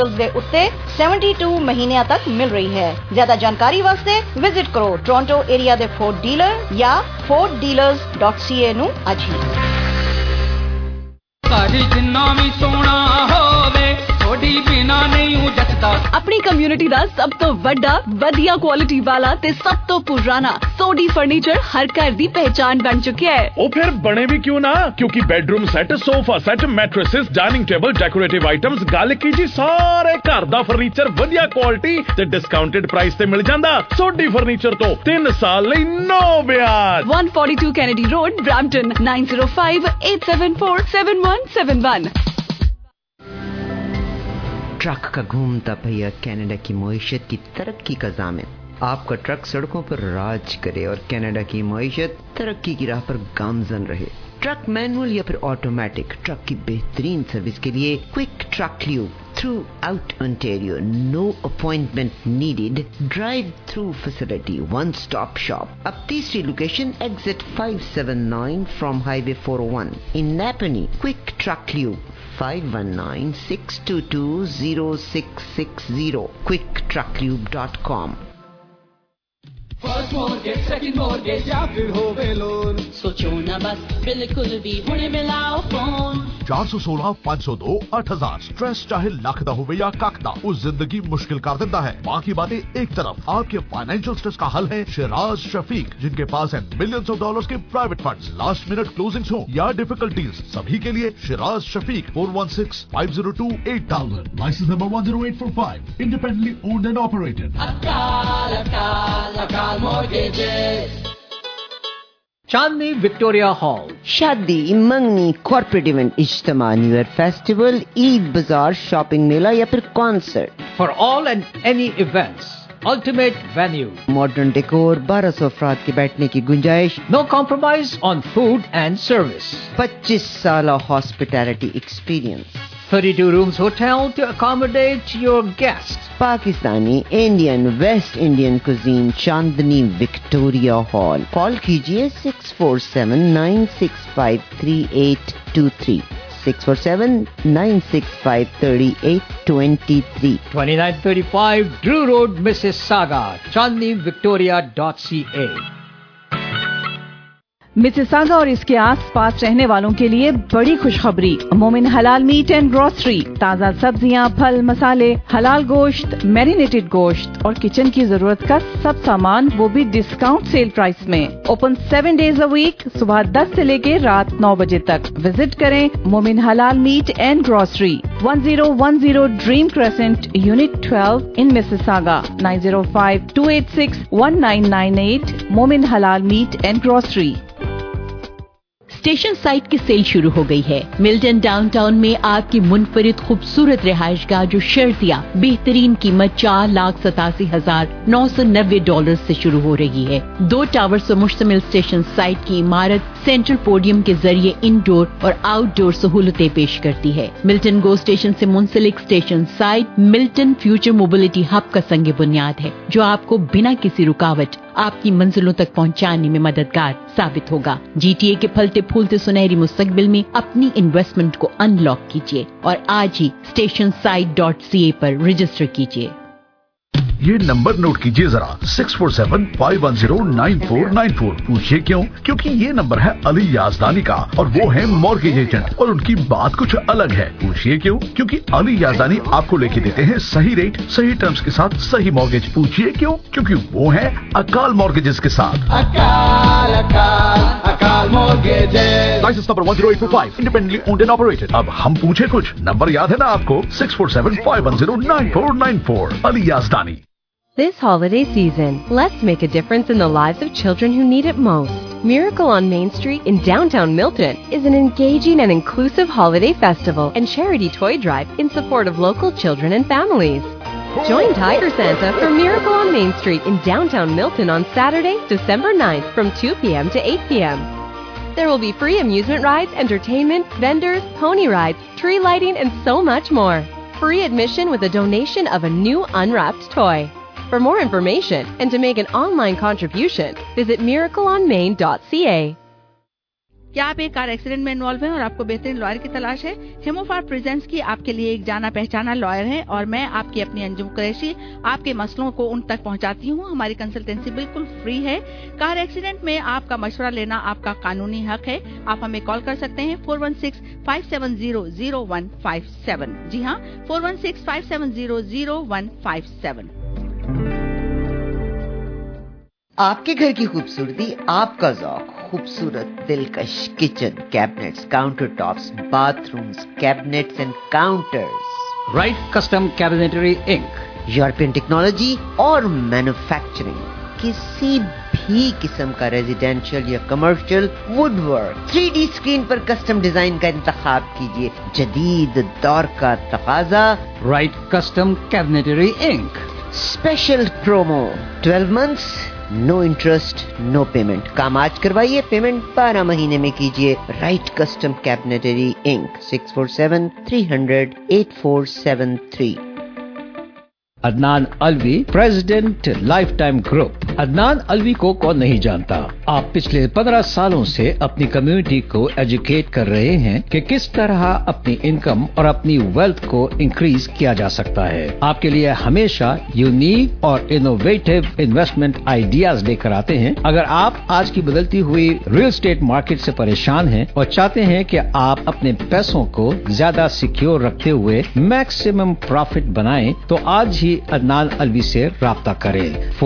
ਦੇ ਉੱਤੇ 72 ਮਹੀਨਿਆਂ ਤੱਕ ਮਿਲ ਰਹੀ ਹੈ। ਜ਼ਿਆਦਾ ਜਾਣਕਾਰੀ ਵਾਸਤੇ ਵਿਜ਼ਿਟ ਕਰੋ ਟੋਰਾਂਟੋ ਏਰੀਆ ਦੇ ਫੋਰਡ ਡੀਲਰ ਜਾਂ forddealers.ca ਨੂੰ ਅੱਜ ਹੀ। ਘਰ ਜਿੰਨਾ ਵੀ ਸੋਹਣਾ ਹੋਵੇ ਥੋੜੀ ਬਿਨਾ ਨਹੀਂ ਜੱਟਦਾ। ਆਪਣੀ ਕਮਿਊਨਿਟੀ ਦਾ ਸਭ ਤੋਂ ਵੱਡਾ ਵਧੀਆ ਕੁਆਲਿਟੀ ਵਾਲਾ ਤੇ ਸਭ ਤੋਂ ਪੁਰਾਣਾ ਸੋਡੀ ਫਰਨੀਚਰ ਹਰ ਘਰ ਦੀ ਪਹਿਚਾਨ ਬਣ ਚੁੱਕਿਆ ਹੈ। ਉਹ ਫਿਰ ਬਣੇ ਵੀ ਕਿਉਂ ਨਾ, ਕਿਉਂਕਿ bedroom set, sofa set, mattresses, dining table, decorative items, ਗੱਲ ਕੀ ਜੀ ਸਾਰੇ ਘਰ ਦਾ ਫਰਨੀਚਰ ਵਧੀਆ ਕੁਆਲਿਟੀ ਤੇ ਡਿਸਕਾਊਂਟਡ ਪ੍ਰਾਈਸ ਤੇ ਮਿਲ ਜਾਂਦਾ। ਸੋਡੀ ਫਰਨੀਚਰ ਤੋਂ 3 ਸਾਲ ਲਈ ਨੋ ਵਿਆਜ। 142 ਕੈਨੇਡੀ ਰੋਡ, ਬ੍ਰੈਂਪਟਨ 9058747171। ट्रक का घूमता पहिया कनाडा की मईशत की तरक्की का ज़ामिन। आपका ट्रक सड़कों पर राज करे और कनाडा की मईशत तरक्की की राह पर गामजन रहे। ट्रक मैनुअल या फिर ऑटोमेटिक, ट्रक की बेहतरीन सर्विस के लिए Quick Truck Lube throughout Ontario, no appointment needed, drive through facility, one stop shop. अब तीसरी location exit 579 from highway 401 in Napanee. Quick Truck Lube 519-622-0660, quicktrucklube.com। First mortgage, second mortgage या फिर होवे loan, सोचो ना बस बिल्कुल भी हुणे मिलाओ फोन। 416-502-8000। स्ट्रेस चाहे लख दा होवे या कख दा, उस जिंदगी मुश्किल कर देता है। बाकी बातें एक तरफ, आपके फाइनेंशियल स्ट्रेस का हल है शिराज शफीक, जिनके पास है मिलियंस ऑफ डॉलर्स के private funds. Last minute closings हो या डिफिकल्टीज, सभी के लिए Shiraz Shafiq. 416-502-8000। Licence number 10845। Independently owned and operated. Akal mortgages। Chandni Victoria Hall, शादी, मंगनी, कॉर्पोरेट इवेंट, इज्तिमा, न्यू ईयर फेस्टिवल, ईद बाजार, शॉपिंग मेला या फिर concert. For all and any events, ultimate venue, modern decor, 1200 अफराद के बैठने की गुंजाइश, no compromise on food and service, 25 साल hospitality experience, 32 rooms hotel to accommodate your guests. Pakistani, Indian, West Indian cuisine, Chandni Victoria Hall. Call कीजिए 647-965-3823, 647-965-3823। 2935 Drew Road, Mississauga, chandnivictoria.ca। Mississauga और इसके आसपास रहने वालों के लिए बड़ी खुशखबरी। मोमिन हलाल मीट एंड ग्रोसरी, ताज़ा सब्जियां, फल, मसाले, हलाल गोश्त, मैरिनेटेड गोश्त और किचन की जरूरत का सब सामान, वो भी डिस्काउंट सेल प्राइस में। ओपन 7 डेज अ वीक, सुबह 10 से लेके रात 9 बजे तक। विजिट करें Momin Halal meat and grocery, 1010 Dream Crescent, unit 12 in Mississauga, 905-286-1998। Momin Halal meat and grocery. Station site की सेल शुरू हो गई है। मिल्टन डाउनटाउन में आपकी मुनफरिद खूबसूरत रिहायशगाह जो शर्तिया बेहतरीन कीमत $4,87,990 से शुरू हो रही है। 2 टावर से मुश्तमिल स्टेशन साइट की इमारत सेंट्रल पोडियम के जरिए इंडोर और आउटडोर सहूलतें पेश करती है। मिल्टन गो स्टेशन से मुंसलिक station site Milton future mobility hub का संग बुनियाद है, जो आपको बिना किसी रुकावट आपकी मंजिलों तक पहुंचाने में मददगार साबित होगा। जीटीए के फलते फूलते सुनहरी मुस्तकबिल में अपनी इन्वेस्टमेंट को अनलॉक कीजिए और आज ही stationsite.ca पर रजिस्टर कीजिए। ये नंबर नोट कीजिए जरा, 647-510-9494। पूछिए क्यों? क्योंकि ये नंबर है अली याजदानी का और वो है मॉर्गेज एजेंट, और उनकी बात कुछ अलग है। पूछिए क्यों? क्योंकि अली याजदानी आपको लेके देते हैं सही रेट, सही टर्म्स के साथ सही मॉर्गेज। पूछिए क्यों? क्योंकि वो है अकाल मॉर्गेजेस के साथ। Akal mortgages. Licence number 10845, independently owned and operated. अब हम पूछे कुछ, नंबर याद है ना आपको? 647-510-9494। Ali याजदानी। This holiday season, let's make a difference in the lives of children who need it most. Miracle on Main Street in downtown Milton is an engaging and inclusive holiday festival and charity toy drive in support of local children and families. Join Tiger Santa for Miracle on Main Street in downtown Milton on Saturday, December 9th from 2 p.m. to 8 p.m. There will be free amusement rides, entertainment, vendors, pony rides, tree lighting, and so much more. Free admission with a donation of a new unwrapped toy. For more information and to make an online contribution, visit miracleonmain.ca. क्या आप एक car accident में involve हैं और आपको बेहतरीन lawyer की तलाश है? हेमोफार प्रेजेंट्स की आपके लिए एक जाना पहचाना लॉयर है और मैं आपकी अपनी अंजुम कुरैशी आपके मसलों को उन तक पहुंचाती हूं। हमारी कंसल्टेंसी बिल्कुल फ्री है। कार एक्सीडेंट में आपका मशवरा लेना आपका कानूनी हक है। आप हमें कॉल कर सकते हैं 416-570-0157। जी हाँ, 416-570-0157। आपके घर की खूबसूरती, आपका ज़ौक, खूबसूरत दिलकश kitchen cabinets, countertops, bathrooms, cabinets and counters. Right Custom Cabinetry Inc, European technology और मैन्युफैक्चरिंग, किसी भी किस्म का रेजिडेंशियल या कमर्शियल वुडवर्क, 3D स्क्रीन पर कस्टम डिजाइन का इंतखाब कीजिए। जदीद दौर का तकाजा, Right Custom Cabinetry Inc. Special promo 12 months, no interest, no payment. काम आज करवाइए, पेमेंट 12 महीने में कीजिए। Right Custom Cabinetry Inc, 647-300-8473। Adnan Alvi, president life time group. Adnan Alvi को कौन नहीं जानता। आप पिछले 15 सालों से अपनी कम्युनिटी को एजुकेट कर रहे हैं कि किस तरह अपनी इनकम और अपनी वेल्थ को इंक्रीज किया जा सकता है। आपके लिए हमेशा यूनिक और इनोवेटिव इन्वेस्टमेंट आइडियाज लेकर आते हैं। अगर आप आज की बदलती हुई रियल एस्टेट मार्केट से परेशान हैं और चाहते हैं कि आप अपने पैसों को ज्यादा सिक्योर रखते हुए मैक्सिमम प्रॉफिट बनाएं, तो आज ही अदनान अलवी से राब्ता करें।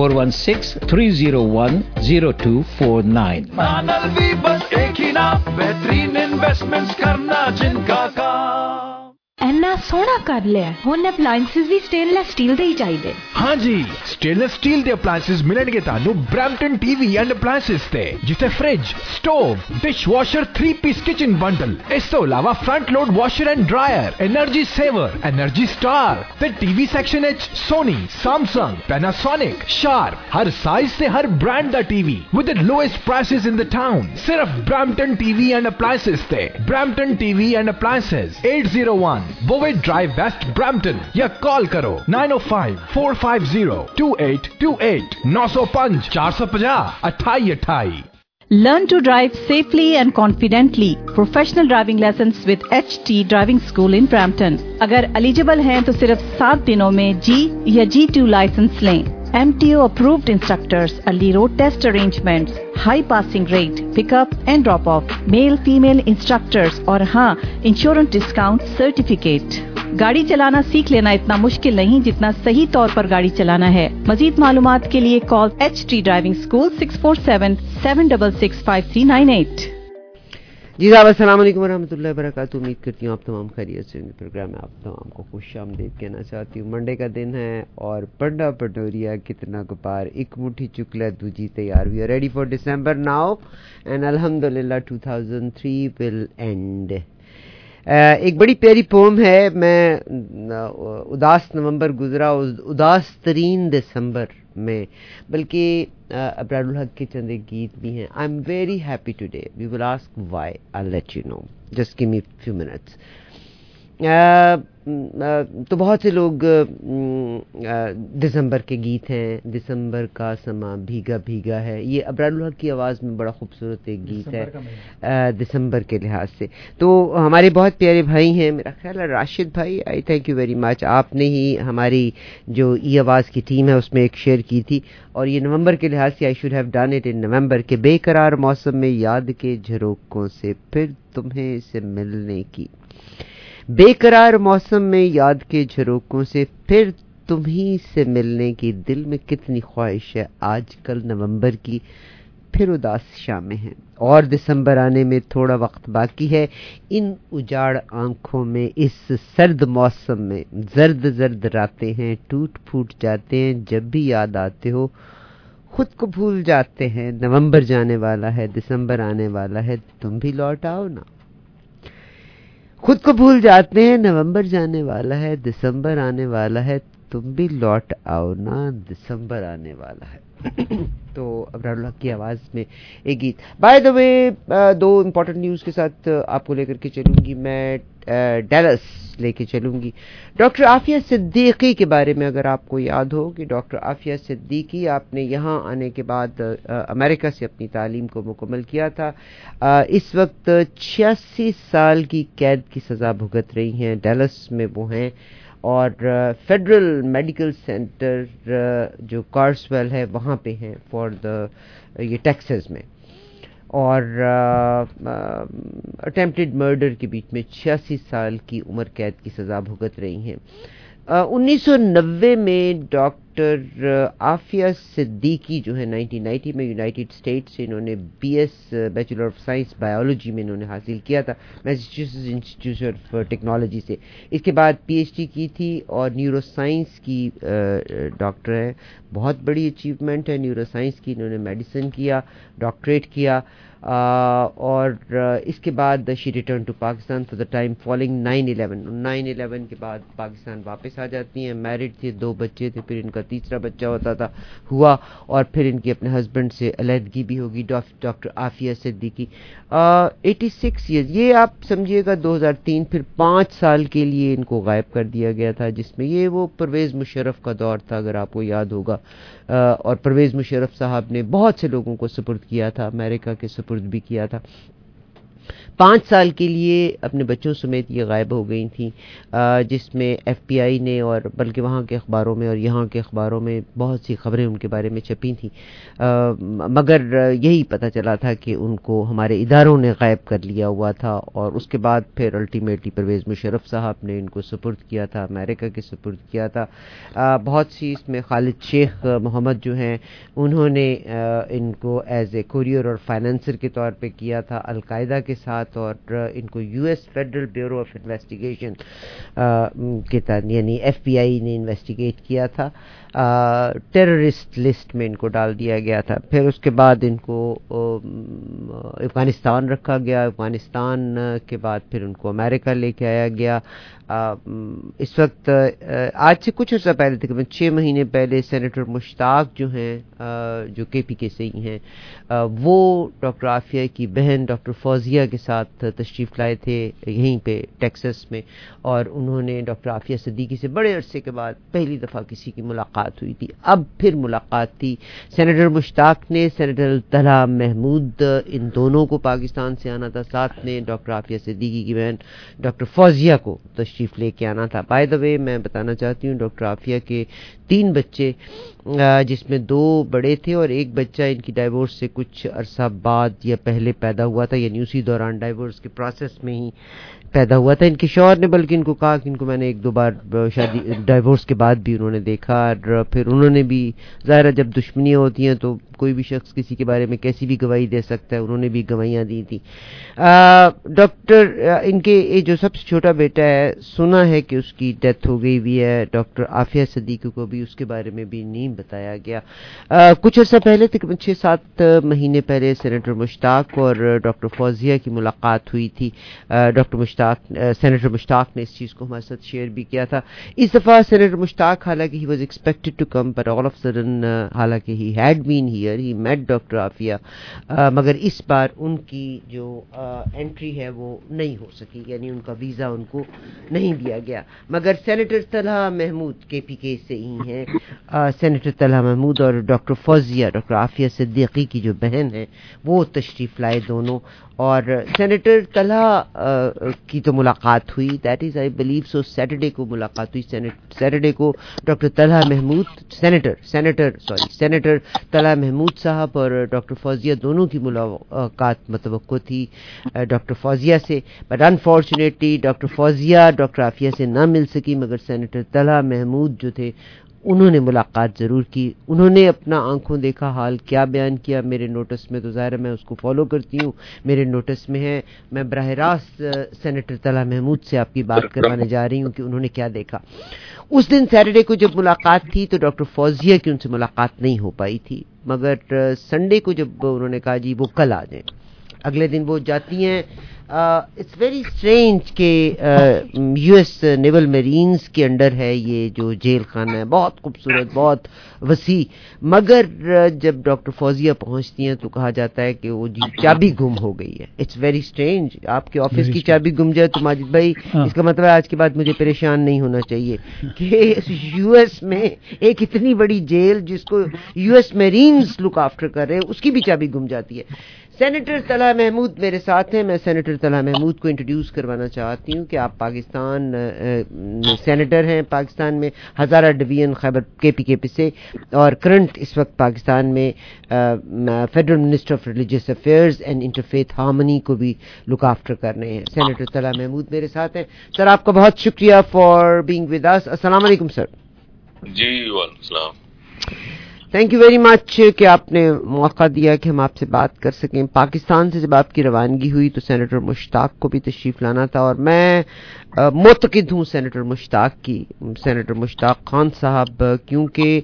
416-301-0249। अदनान अलवी, बस एक ही नाम, बेहतरीन इन्वेस्टमेंट्स करना जिनका काम। ਇੰਨਾ ਸੋਹਣਾ ਕਰ ਲਿਆ। ਹੁਣ ਅਪਲਾਈਐਂਸਸ ਵੀ ਸਟੇਨਲੈਸ ਸਟੀਲ ਦੇ ਹੀ ਚਾਹੀਦੇ। ਹਾਂਜੀ, ਸਟੇਨਲੈਸ ਸਟੀਲ ਦੇ ਅਪਲਾਈਐਂਸਸ ਮਿਲਣਗੇ ਤੁਹਾਨੂੰ ਬ੍ਰੈਂਪਟਨ ਟੀਵੀ ਐਂਡ ਅਪਲਾਈਐਂਸਸ ਤੇ, ਜਿੱਥੇ fridge, stove, dishwasher, 3 piece kitchen bundle, ਇਸ ਤੋਂ ਇਲਾਵਾ front load washer and dryer, energy saver, energy star ਤੇ ਟੀਵੀ ਸੈਕਸ਼ਨ ਵਿੱਚ ਸੋਨੀ, ਸੈਮਸੰਗ, ਪੈਨਾਸੋਨਿਕ, ਸ਼ਾਰਪ, ਹਰ ਸਾਈਜ਼ ਤੇ ਹਰ ਬ੍ਰਾਂਡ ਦਾ TV with the lowest prices in the town. ਸਿਰਫ ਬ੍ਰੈਂਪਟਨ ਟੀਵੀ ਐਂਡ ਅਪਲਾਈਐਂਸਸ ਤੇ। Brampton TV and appliances, 801 Bovett Drive West, Brampton, या call करो 905-450-2828, 905-450-2828। Learn to drive safely and confidently. Professional driving lessons with HT Driving School in Brampton. अगर eligible हैं तो सिर्फ 7 दिनों में G या G2 लाइसेंस लें। MTO approved instructors, early road test arrangements, high passing rate, pickup and drop off, male female instructors और हाँ, insurance discount certificate। गाड़ी चलाना सीख लेना इतना मुश्किल नहीं जितना सही तौर पर गाड़ी चलाना है। मजीद मालूमात के लिए कॉल HT Driving School 647-766-5398। जी साहब, अस्सलाम वालेकुम वरहमतुल्लाहि वबरकातुहू। उम्मीद करती हूँ आप तमाम खैरियत से होंगे। प्रोग्राम में आप तमाम को खुशामदीद कहना चाहती हूँ। मंडे का दिन है और पंडा पटोरिया कितना गुपार, एक मुट्ठी चुकला दूजी तैयार। We are ready for December now and अल्हम्दुलिल्लाह 2003 विल एंड। एक बड़ी प्यारी पोम है। मैं उदास नवंबर गुजरा, उदास तरीन दिसंबर में, बल्कि अब्रारुल हक के चंद गीत भी हैं। I am very happy today, we will ask why, I will let you know, just give me few minutes. तो बहुत से लोग दिसंबर के गीत हैं। दिसंबर का समा भीगा भीगा है, ये अब्रारुल हक की आवाज़ में बड़ा खूबसूरत एक गीत है दिसंबर के लिहाज से। तो हमारे बहुत प्यारे भाई हैं, मेरा ख्याल है राशिद भाई, I thank you very much. आपने ही हमारी जो ई आवाज़ की टीम है उसमें एक शेयर की थी, और ये नवंबर के लिहाज से I should have done it in November के बेकरार मौसम में याद के झरोकों से फिर तुम्हें से मिलने की। बेकरार मौसम में याद के झरोकों से फिर तुम्ही से मिलने की, दिल में कितनी ख्वाहिश है आजकल नवंबर की, फिर उदास शामें हैं और दिसंबर आने में थोड़ा वक्त बाकी है। इन उजाड़ आंखों में इस सर्द मौसम में जर्द जर्द रातें हैं, टूट फूट जाते हैं जब भी याद आते हो, खुद को भूल जाते हैं। नवंबर जाने वाला है, दिसंबर आने वाला है, तुम भी लौट आओ ना। खुद को भूल जाते हैं, नवंबर जाने वाला है, दिसंबर आने वाला है, تم بھی لوٹ آؤ نا، دسمبر آنے والا ہے. تو ابرار الحق کی آواز میں ایک گیت. By the way 2 important news کے ساتھ آپ کو لے کر کے چلوں گی. میں ڈیلس لے کے چلوں گی. ڈاکٹر عافیہ صدیقی کے بارے میں اگر آپ کو یاد ہو کہ ڈاکٹر عافیہ صدیقی آپ نے یہاں آنے کے بعد امریکہ سے اپنی تعلیم کو مکمل کیا تھا. اس وقت 86 سال کی قید کی سزا بھگت رہی ہیں. ڈیلس میں وہ ہیں اور فیڈرل میڈیکل سینٹر جو کارسویل ہے وہاں پہ ہیں فار یہ ٹیکسس میں. اور اٹیمپٹڈ مرڈر کے بیچ میں 86 سال کی عمر قید کی سزا بھگت رہی ہیں. 1990 میں ڈاکٹر عافیہ صدیقی جو ہے 1990 میں یونائٹڈ اسٹیٹس سے انہوں نے BS bachelor of science biology میں انہوں نے حاصل کیا تھا میساچیوسیٹس انسٹیٹیوٹ آف ٹیکنالوجی سے. اس کے بعد PhD کی تھی اور نیورو سائنس کی ڈاکٹر ہیں. بہت بڑی اچیومنٹ ہے نیورو سائنس کی. انہوں نے میڈیسن کیا، ڈاکٹریٹ کیا اور اس کے بعد she return to Pakistan for the time following 9/11 کے بعد پاکستان واپس آ جاتی ہیں. میرڈ تھے، 2 بچے تھے، پھر ان کا تیسرا بچہ ہوا اور پھر ان کی اپنے ہسبینڈ سے علیحدگی بھی ہوگی. ڈاکٹر عافیہ صدیقی 86 ایئرز، یہ آپ سمجھیے گا 2003. پھر 5 سال کے لیے ان کو غائب کر دیا گیا تھا، جس میں یہ وہ پرویز مشرف کا دور تھا اگر آپ کو یاد ہوگا. اور پرویز مشرف صاحب نے بہت سے لوگوں کو سپرد کیا تھا، امریکہ کے سپرد بھی کیا تھا. 5 سال کے لیے اپنے بچوں سمیت یہ غائب ہو گئی تھیں، جس میں FBI نے اور بلکہ وہاں کے اخباروں میں اور یہاں کے اخباروں میں بہت سی خبریں ان کے بارے میں چھپی تھیں. مگر یہی پتہ چلا تھا کہ ان کو ہمارے اداروں نے غائب کر لیا ہوا تھا. اور اس کے بعد پھر الٹیمیٹلی پرویز مشرف صاحب نے ان کو سپرد کیا تھا، امریکہ کے سپرد کیا تھا. بہت سی اس میں خالد شیخ محمد جو ہیں انہوں نے ان کو ایز اے کوریئر اور فائنینسر کے طور پہ کیا تھا القاعدہ کے ساتھ. اور ان کو US federal bureau of investigation کے تحت یعنی FBI نے انویسٹیگیٹ کیا تھا. ٹیررسٹ لسٹ میں ان کو ڈال دیا گیا تھا. پھر اس کے بعد ان کو افغانستان رکھا گیا. افغانستان کے بعد پھر ان کو امریکہ لے کے آیا گیا. اس وقت آج سے کچھ عرصہ پہلے تقریباً 6 مہینے پہلے سینیٹر مشتاق جو ہیں جو KPK سے ہی ہیں وہ ڈاکٹر عافیہ کی بہن ڈاکٹر فوزیہ کے ساتھ تشریف لائے تھے یہیں پہ ٹیکسس میں. اور انہوں نے ڈاکٹر عافیہ صدیقی سے بڑے عرصے کے بعد پہلی دفعہ کسی کی ملاقات ہوئی تھی. اب پھر ملاقات تھی. سینیٹر مشتاق نے سینیٹر طلحہ محمود ان دونوں کو پاکستان سے آنا تھا، ساتھ نے ڈاکٹر عافیہ صدیقی کی بہن ڈاکٹر فوزیہ کو تشریف لے کے آنا تھا. بائی دا وے میں بتانا چاہتی ہوں ڈاکٹر عافیہ کے 3 بچے جس میں 2 بڑے تھے اور ایک بچہ ان کی ڈائیورس سے کچھ عرصہ بعد یا پہلے پیدا ہوا تھا، یعنی اسی دوران ڈائیورس کے پروسیس میں ہی پیدا ہوا تھا. ان کے شوہر نے بلکہ ان کو کہا کہ ان کو میں نے 1-2 بار شادی ڈائیورس کے بعد بھی انہوں نے دیکھا. اور پھر انہوں نے بھی ظاہر جب دشمنیاں ہوتی ہیں تو کوئی بھی شخص کسی کے بارے میں کیسی بھی گواہی دے سکتا ہے، انہوں نے بھی گواہیاں دی تھیں. ڈاکٹر ان کے جو سب سے چھوٹا بیٹا ہے سنا ہے کہ اس کی ڈیتھ ہو گئی بھی ہے. ڈاکٹر عافیہ صدیقی کو بھی اس کے بارے میں بھی نہیں بتایا گیا. کچھ عرصہ پہلے تقریباً 6-7 مہینے پہلے سینیٹر مشتاق اور ڈاکٹر فوزیہ کی ملاقات ہوئی تھی. سینیٹر مشتاق نے اس چیز کو ہمارے ساتھ شیئر بھی کیا تھا. اس دفعہ سینیٹر مشتاق حالانکہ he was expected to come but all of a sudden حالانکہ he had been here, he met doctor Aafia مگر اس بار ان کی جو انٹری ہے وہ نہیں ہو سکی، یعنی ان کا ویزا ان کو نہیں دیا گیا. مگر سینیٹر طلحہ محمود KPK سے ہی ہیں. سینیٹر طلحہ محمود اور ڈاکٹر فوزیہ ڈاکٹر عافیہ صدیقی کی جو بہن ہیں وہ تشریف لائے دونوں. اور سینیٹر طلحہ کی تو ملاقات ہوئی، that is I believe so Saturday کو ملاقات ہوئی. سیٹرڈے کو ڈاکٹر طلحہ محمود سینیٹر طلحہ محمود صاحب اور ڈاکٹر فوزیہ دونوں کی ملاقات متوقع تھی ڈاکٹر فوزیہ سے. But unfortunately doctor Fauzia doctor Aafia سے نہ مل سکی، مگر سینیٹر طلحہ محمود جو تھے انہوں نے ملاقات ضرور کی. انہوں نے اپنا آنکھوں دیکھا حال کیا بیان کیا میرے نوٹس میں، تو ظاہر میں اس کو فالو کرتی ہوں، میرے نوٹس میں ہے. میں براہ راست سینیٹر طلحہ محمود سے آپ کی بات کروانے جا رہی ہوں کہ انہوں نے کیا دیکھا. اس دن سیٹرڈے کو جب ملاقات تھی تو ڈاکٹر فوزیہ کی ان سے ملاقات نہیں ہو پائی تھی، مگر سنڈے کو جب انہوں نے کہا جی وہ کل آ جائیں، اگلے دن وہ جاتی ہیں اٹس ویری اسٹرینج کہ یو ایس نیول میرینز کے انڈر ہے یہ جو جیل خانہ ہے, بہت خوبصورت, بہت وسیع, مگر جب ڈاکٹر فوزیہ پہنچتی ہیں تو کہا جاتا ہے کہ وہ چابی گم ہو گئی ہے. It's very strange. آپ کے آفس کی چابی گم جائے تو ماجد بھائی اس کا مطلب ہے آج کے بعد مجھے پریشان نہیں ہونا چاہیے کہ یو ایس میں ایک اتنی بڑی جیل جس کو U S marines look after کر رہے ہیں اس کی بھی چابی گم جاتی ہے. سینیٹر طلحہ محمود میرے ساتھ ہیں. میں سینیٹر طلحہ محمود کو انٹروڈیوس کروانا چاہتی ہوں کہ آپ پاکستان سینیٹر ہیں, پاکستان میں ہزارہ ڈویژن خیبر KPKP سے, اور کرنٹ اس وقت پاکستان میں federal minister of religious affairs and interfaith harmony کو بھی لک آفٹر کر رہے ہیں. سینیٹر طلحہ محمود میرے ساتھ ہیں. سر آپ کا بہت شکریہ فار بینگ ود اس. السلام علیکم سر. جی وعلیکم السلام. تھینک یو ویری مچ کہ آپ نے موقع دیا کہ ہم آپ سے بات کر سکیں. پاکستان سے جب آپ کی روانگی ہوئی تو سینیٹر مشتاق کو بھی تشریف لانا تھا, اور میں معتقد ہوں سینیٹر مشتاق کی, سینیٹر مشتاق خان صاحب, کیونکہ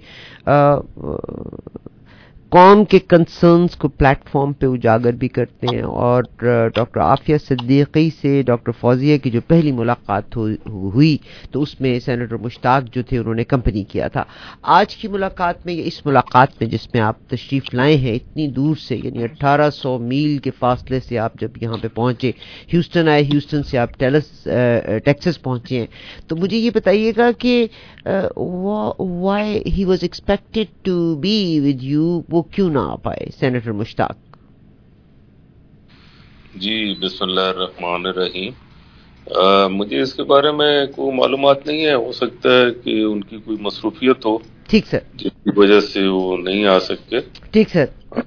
قوم کے کنسرنز کو پلیٹ فارم پہ اجاگر بھی کرتے ہیں, اور ڈاکٹر عافیہ صدیقی سے ڈاکٹر فوزیہ کی جو پہلی ملاقات ہوئی تو اس میں سینیٹر مشتاق جو تھے انہوں نے کمپنی کیا تھا. آج کی ملاقات میں یا اس ملاقات میں جس میں آپ تشریف لائے ہیں اتنی دور سے, یعنی 1800 میل کے فاصلے سے آپ جب یہاں پہ پہنچے, ہیوسٹن آئے, ہیوسٹن سے آپ ٹیکساس پہنچے ہیں, تو مجھے یہ بتائیے گا کہ why he was expected to be with you, وہ کیوں نہ آ پائے سینیٹر مشتاق؟ جی بسم اللہ الرحمن الرحیم. مجھے اس کے بارے میں کوئی معلومات نہیں ہے, ہو سکتا ہے کہ ان کی کوئی مصروفیت ہو, ٹھیک سر, جس کی وجہ سے وہ نہیں آ سکتے. ٹھیک سر.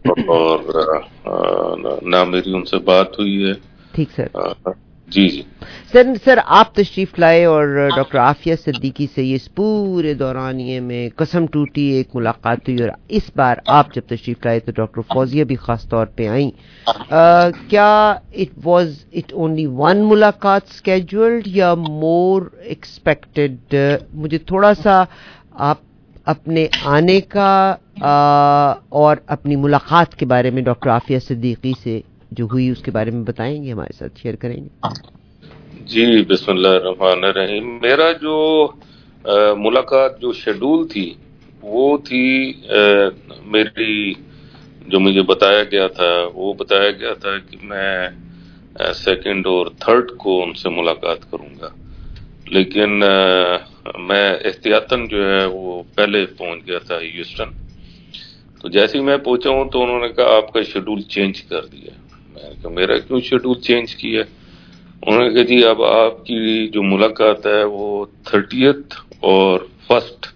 اور نہ میری ان سے بات ہوئی ہے. ٹھیک سر. جی جی سر آپ تشریف لائے اور ڈاکٹر عافیہ صدیقی سے اس پورے دورانیے میں قسم ٹوٹی, ایک ملاقات ہوئی, اور اس بار آپ جب تشریف لائے تو ڈاکٹر فوزیہ بھی خاص طور پہ آئیں. کیا اٹ اونلی ون ملاقات اسکیجولڈ یا مور ایکسپیکٹڈ؟ مجھے تھوڑا سا آپ اپنے آنے کا اور اپنی ملاقات کے بارے میں ڈاکٹر عافیہ صدیقی سے جو ہوئی اس کے بارے میں بتائیں گے, ہمارے ساتھ شیئر کریں گے. جی بسم اللہ الرحمن الرحیم. میرا جو ملاقات جو شیڈول تھی وہ تھی میری جو مجھے بتایا گیا تھا, وہ بتایا گیا تھا کہ میں 2 اور 3 کو ان سے ملاقات کروں گا, لیکن میں احتیاطاً جو ہے وہ پہلے پہنچ گیا تھا ہیوسٹن. تو جیسے ہی میں پہنچا ہوں تو انہوں نے کہا آپ کا شیڈول چینج کر دیا. میں نے کہا میرا کیوں شیڈول چینج کیا؟ انہوں نے کہا جی اب آپ کی جو ملاقات ہے وہ 30 اور 1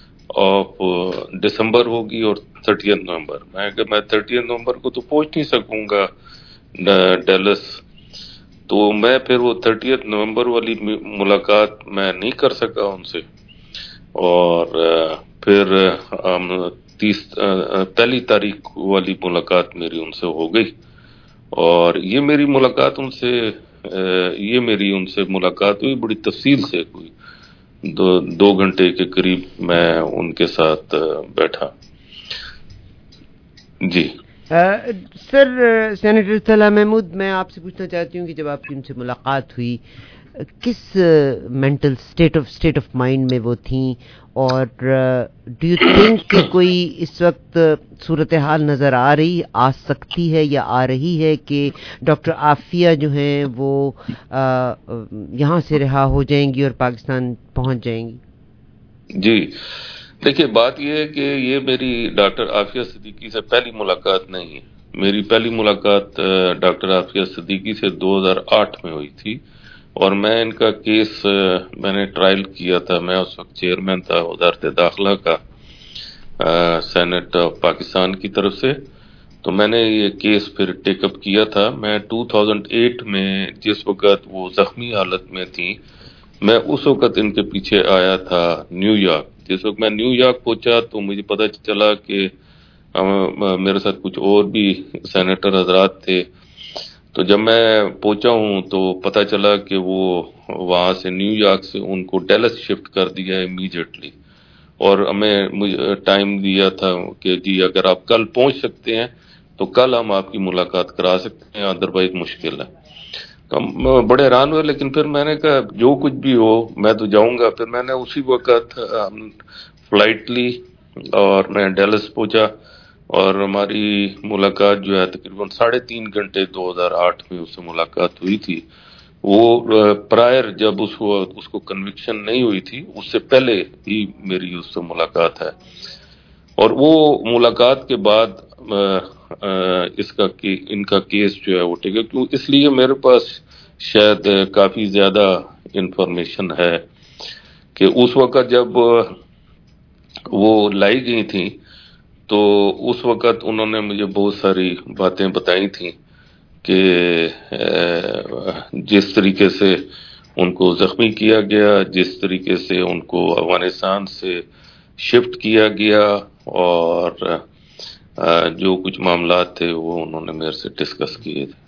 دسمبر ہوگی اور 30 نومبر. میں کہ میں 30 نومبر کو تو پہنچ نہیں سکوں گا ڈیلس, تو میں پھر وہ 30 نومبر والی ملاقات میں نہیں کر سکا ان سے, اور پھر 1 تاریخ والی ملاقات میری ان سے ہو گئی. اور یہ میری ملاقات ان سے ملاقات ہوئی بڑی تفصیل سے, کوئی 2 گھنٹے کے قریب میں ان کے ساتھ بیٹھا. جی سر سینیٹر طلحہ محمود, میں آپ سے پوچھنا چاہتی ہوں کہ جب آپ کی ان سے ملاقات ہوئی کس مینٹل اسٹیٹ آف مائنڈ میں وہ تھیں, اور ڈو یو تھنک کہ کوئی اس وقت صورتحال نظر آ سکتی ہے یا آ رہی ہے کہ ڈاکٹر عافیہ جو ہیں وہ یہاں سے رہا ہو جائیں گی اور پاکستان پہنچ جائیں گی؟ جی دیکھیے, بات یہ ہے کہ یہ میری ڈاکٹر عافیہ صدیقی سے پہلی ملاقات نہیں ہے. میری پہلی ملاقات ڈاکٹر عافیہ صدیقی سے 2008 میں ہوئی تھی, اور میں ان کا کیس میں نے ٹرائل کیا تھا. میں اس وقت چیئرمین تھا وزارت داخلہ کا سینٹ آف پاکستان کی طرف سے, تو میں نے یہ کیس پھر ٹیک اپ کیا تھا. میں 2008 میں جس وقت وہ زخمی حالت میں تھی, میں اس وقت ان کے پیچھے آیا تھا نیو یارک. جس وقت میں نیو یارک پہنچا تو مجھے پتہ چلا کہ میرے ساتھ کچھ اور بھی سینیٹر حضرات تھے. تو جب میں پہنچا ہوں تو پتہ چلا کہ وہ وہاں سے نیو یارک سے ان کو ڈیلس شفٹ کر دیا امیڈیٹلی, اور ہمیں ٹائم دیا تھا کہ جی اگر آپ کل پہنچ سکتے ہیں تو کل ہم آپ کی ملاقات کرا سکتے ہیں, ادروائز مشکل ہے. تو ہم بڑے حیران ہوئے، لیکن پھر میں نے کہا جو کچھ بھی ہو میں تو جاؤں گا. پھر میں نے اسی وقت فلائٹ لی اور میں ڈیلس پہنچا، اور ہماری ملاقات جو ہے تقریباً 3.5 گھنٹے 2008 میں اس سے ملاقات ہوئی تھی. وہ پرائر جب اس کو کنوکشن نہیں ہوئی تھی، اس سے پہلے ہی میری اس سے ملاقات ہے. اور وہ ملاقات کے بعد ان کا کیس جو ہے اٹھے گا، کیوں اس لیے میرے پاس شاید کافی زیادہ انفارمیشن ہے کہ اس وقت جب وہ لائی گئی تھیں تو اس وقت انہوں نے مجھے بہت ساری باتیں بتائی تھیں کہ جس طریقے سے ان کو زخمی کیا گیا، جس طریقے سے ان کو افغانستان سے شفٹ کیا گیا، اور جو کچھ معاملات تھے وہ انہوں نے میرے سے ڈسکس کیے تھے.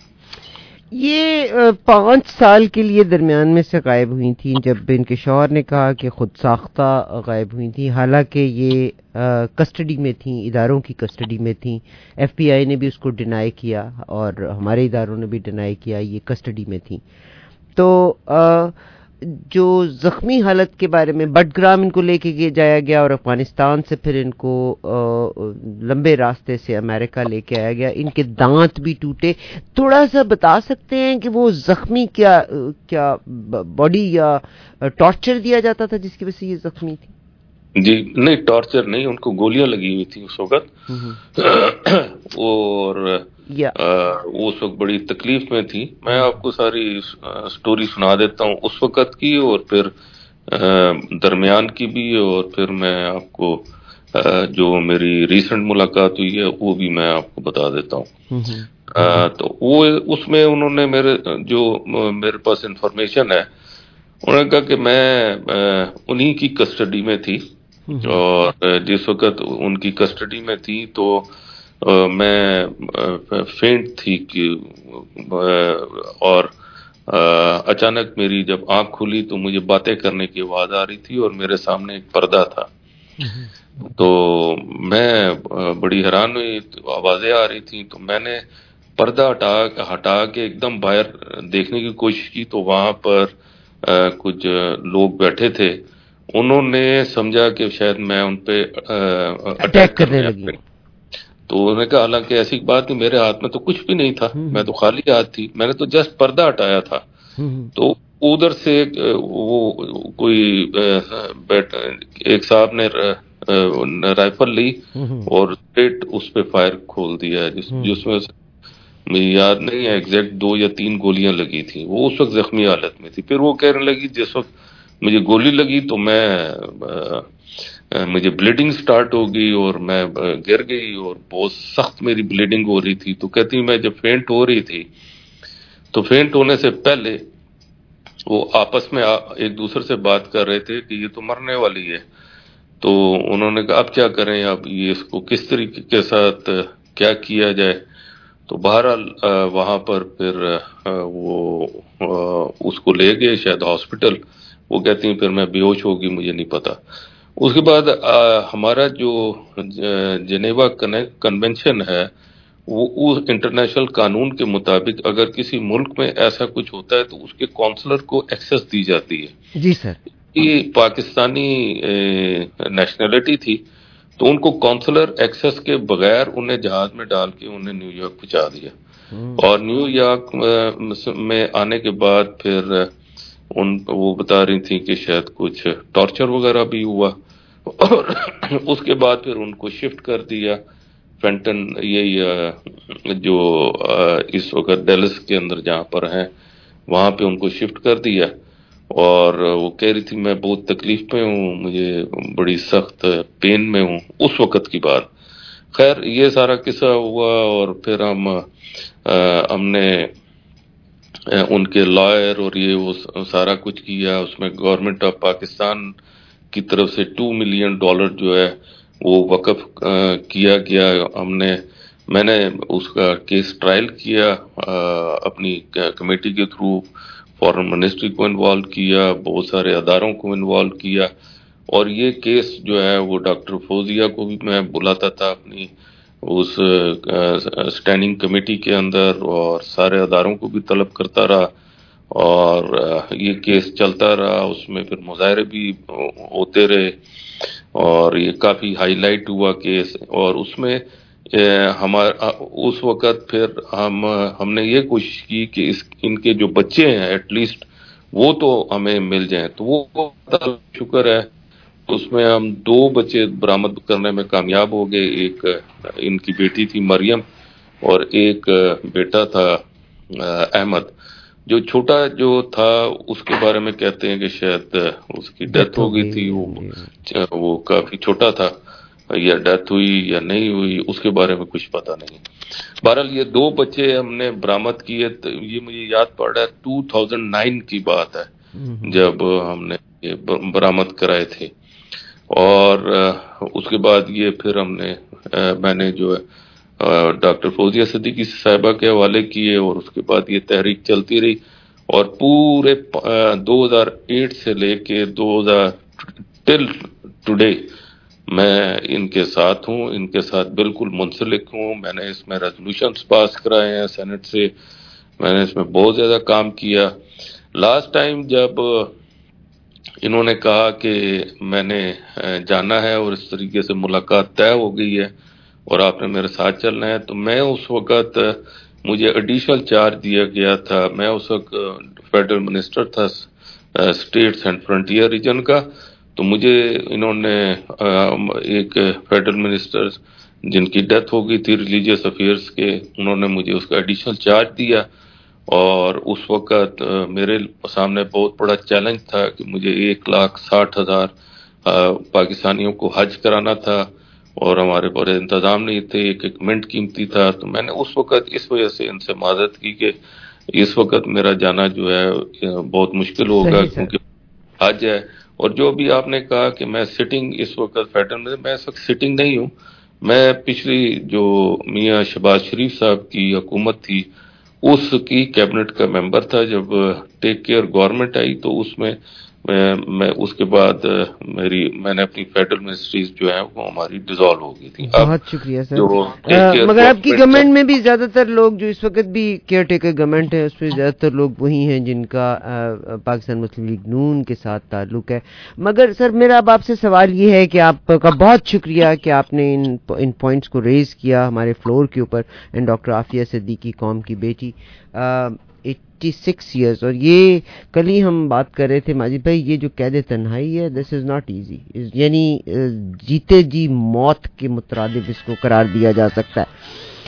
یہ 5 سال کے لیے درمیان میں سے غائب ہوئی تھیں، جب ان کے شوہر نے کہا کہ خود ساختہ غائب ہوئی تھیں، حالانکہ یہ کسٹڈی میں تھیں، اداروں کی کسٹڈی میں تھیں. ایف بی آئی نے بھی اس کو ڈینائی کیا اور ہمارے اداروں نے بھی ڈینائی کیا یہ کسٹڈی میں تھیں. تو جو زخمی حالت کے بارے میں بٹگرام ان کو لے کے جایا گیا اور افغانستان سے پھر ان کو لمبے راستے سے امریکہ لے کے آیا گیا، ان کے دانت بھی ٹوٹے. تھوڑا سا بتا سکتے ہیں کہ وہ زخمی کیا باڈی یا ٹارچر دیا جاتا تھا جس کی وجہ سے یہ زخمی تھی؟ جی نہیں، ٹارچر نہیں، ان کو گولیاں لگی ہوئی تھی اس وقت، اور وہ اس وقت بڑی تکلیف میں تھی. میں آپ کو ساری سٹوری سنا دیتا ہوں اس وقت کی، اور پھر درمیان کی بھی، اور پھر میں آپ کو جو میری ریسنٹ ملاقات ہوئی ہے وہ بھی میں آپ کو بتا دیتا ہوں. تو وہ اس میں انہوں نے میرے پاس انفارمیشن ہے، انہوں نے کہا کہ میں انہی کی کسٹڈی میں تھی، اور جس وقت ان کی کسٹڈی میں تھی تو میں فینٹ تھی کہ اور اچانک میری جب آنکھ کھلی تو مجھے باتیں کرنے کی آواز آ رہی تھی، اور میرے سامنے ایک پردہ تھا. تو میں بڑی حیران ہوئی، آوازیں آ رہی تھیں، تو میں نے پردہ ہٹا کے ایک دم باہر دیکھنے کی کوشش کی، تو وہاں پر کچھ لوگ بیٹھے تھے. انہوں نے سمجھا کہ شاید میں ان پہ اٹیک کرنے لگی. تو انہوں نے کہا حالانکہ ایسی بات نہیں، میرے ہاتھ میں تو کچھ بھی نہیں تھا، میں تو خالی ہاتھ تھی، میں نے تو جسٹ پردہ ہٹایا تھا. تو ادھر سے وہ کوئی ایک صاحب نے رائفل لی اور اس پہ فائر کھول دیا، جس میں مجھے یاد نہیں ہے ایگزیکٹ 2 یا 3 گولیاں لگی تھی. وہ اس وقت زخمی حالت میں تھی. پھر وہ کہنے لگی جس وقت مجھے گولی لگی تو مجھے بلیڈنگ سٹارٹ ہو گئی اور میں گر گئی، اور بہت سخت میری بلیڈنگ ہو رہی تھی. تو کہتی میں جب فینٹ ہو رہی تھی تو فینٹ ہونے سے پہلے وہ آپس میں ایک دوسرے سے بات کر رہے تھے کہ یہ تو مرنے والی ہے. تو انہوں نے کہا اب کیا کریں، اب یہ اس کو کس طریقے کے ساتھ کیا کیا جائے. تو بہرحال وہاں پر پھر وہ اس کو لے گئے شاید ہاسپٹل. وہ کہتی ہیں پھر میں بے ہوش ہوگی، مجھے نہیں پتا. اس کے بعد ہمارا جو جنیوا کنونشن ہے وہ انٹرنیشنل قانون کے مطابق اگر کسی ملک میں ایسا کچھ ہوتا ہے تو اس کے کونسلر کو ایکسس دی جاتی ہے. جی سر. یہ پاکستانی نیشنلٹی تھی تو ان کو کونسلر ایکسس کے بغیر انہیں جہاز میں ڈال کے انہیں نیو یارک پہنچا دیا. اور نیو یارک میں آنے کے بعد پھر وہ بتا رہی تھی کہ شاید کچھ ٹارچر وغیرہ بھی ہوا، اور اس کے بعد پھر ان کو شفٹ کر دیا فینٹن، یہی جو اس وقت ڈیلس کے اندر جہاں پر ہیں وہاں پہ ان کو شفٹ کر دیا. اور وہ کہہ رہی تھی میں بہت تکلیف میں ہوں، مجھے بڑی سخت پین میں ہوں اس وقت کی بات. خیر یہ سارا قصہ ہوا، اور پھر ہم نے ان کے لائر اور یہ وہ سارا کچھ کیا. اس میں گورنمنٹ آف پاکستان کی طرف سے $2 ملین جو ہے وہ وقف کیا گیا. میں نے اس کا کیس ٹرائل کیا، اپنی کمیٹی کے تھرو فارن منسٹری کو انوالو کیا، بہت سارے اداروں کو انوالو کیا. اور یہ کیس جو ہے وہ ڈاکٹر فوزیہ کو بھی میں بلاتا تھا اپنی اس اسٹینڈنگ کمیٹی کے اندر، اور سارے اداروں کو بھی طلب کرتا رہا اور یہ کیس چلتا رہا، اس میں پھر مظاہرے بھی ہوتے رہے اور یہ کافی ہائی لائٹ ہوا کیس. اور اس میں ہمارا اس وقت پھر ہم نے یہ کوشش کی کہ ان کے جو بچے ہیں ایٹ لیسٹ وہ تو ہمیں مل جائیں. تو وہ شکر ہے اس میں ہم 2 بچے برآمد کرنے میں کامیاب ہو گئے. ایک ان کی بیٹی تھی مریم اور ایک بیٹا تھا احمد. جو چھوٹا جو تھا اس کے بارے میں کہتے ہیں کہ شاید اس کی ڈیتھ ہو گئی تھی. وہ کافی چھوٹا تھا، یا ڈیتھ ہوئی یا نہیں ہوئی اس کے بارے میں کچھ پتہ نہیں. بہرحال یہ 2 بچے ہم نے برآمد کیے. یہ مجھے یاد پڑ رہا ہے 2009 کی بات ہے جب ہم نے یہ برآمد کرائے تھے. اور اس کے بعد یہ پھر میں نے جو ہے ڈاکٹر فوزیہ صدیقی صاحبہ کے حوالے کیے اور اس کے بعد یہ تحریک چلتی رہی. اور پورے 2008 سے لے کے 2000 ٹل ٹوڈے میں ان کے ساتھ ہوں، ان کے ساتھ بالکل منسلک ہوں. میں نے اس میں ریزولوشنز پاس کرائے ہیں سینٹ سے، میں نے اس میں بہت زیادہ کام کیا. لاسٹ ٹائم جب انہوں نے کہا کہ میں نے جانا ہے اور اس طریقے سے ملاقات طے ہو گئی ہے اور آپ نے میرے ساتھ چلنا ہے، تو میں اس وقت مجھے ایڈیشنل چارج دیا گیا تھا. میں اس وقت فیڈرل منسٹر تھا اسٹیٹس اینڈ فرنٹیئر ریجن کا. تو مجھے انہوں نے ایک فیڈرل منسٹر جن کی ڈیتھ ہو گئی تھی ریلیجیس افیئرس کے، انہوں نے مجھے اس کا ایڈیشنل چارج دیا. اور اس وقت میرے سامنے بہت بڑا چیلنج تھا کہ مجھے 1,60,000 پاکستانیوں کو حج کرانا تھا اور ہمارے بڑے انتظام نہیں تھے. ایک منٹ قیمتی تھا. تو میں نے اس وقت اس وجہ سے ان سے معذرت کی کہ اس وقت میرا جانا جو ہے بہت مشکل ہوگا کیونکہ حج ہے. اور جو بھی آپ نے کہا کہ میں سٹنگ اس وقت فیڈرل میں اس وقت سٹنگ نہیں ہوں. میں پچھلی جو میاں شہباز شریف صاحب کی حکومت تھی اس کی کیبنٹ کا ممبر تھا. جب ٹیک کیئر گورنمنٹ آئی تو اس میں میں اس کے بعد میں نے اپنی فیڈرل منسٹریز جو ہیں وہ ہماری ڈیزالو ہو گئی تھی. بہت شکریہ سر. مگر آپ کی گورنمنٹ میں بھی زیادہ تر لوگ جو اس وقت بھی کیئر ٹیکر گورنمنٹ ہے اس میں زیادہ تر لوگ وہی ہیں جن کا پاکستان مسلم لیگ نون کے ساتھ تعلق ہے. مگر سر میرا اب آپ سے سوال یہ ہے کہ آپ کا بہت شکریہ کہ آپ نے ان پوائنٹس کو ریز کیا ہمارے فلور کے اوپر. اینڈ ڈاکٹر عافیہ صدیقی قوم کی بیٹی 86 ایئرز. اور یہ کل ہی ہم بات کر رہے تھے ماجد بھائی، یہ جو قید تنہائی ہے دس از ناٹ ایزی. یعنی جیتے جی موت کے مترادف اس کو قرار دیا جا سکتا ہے.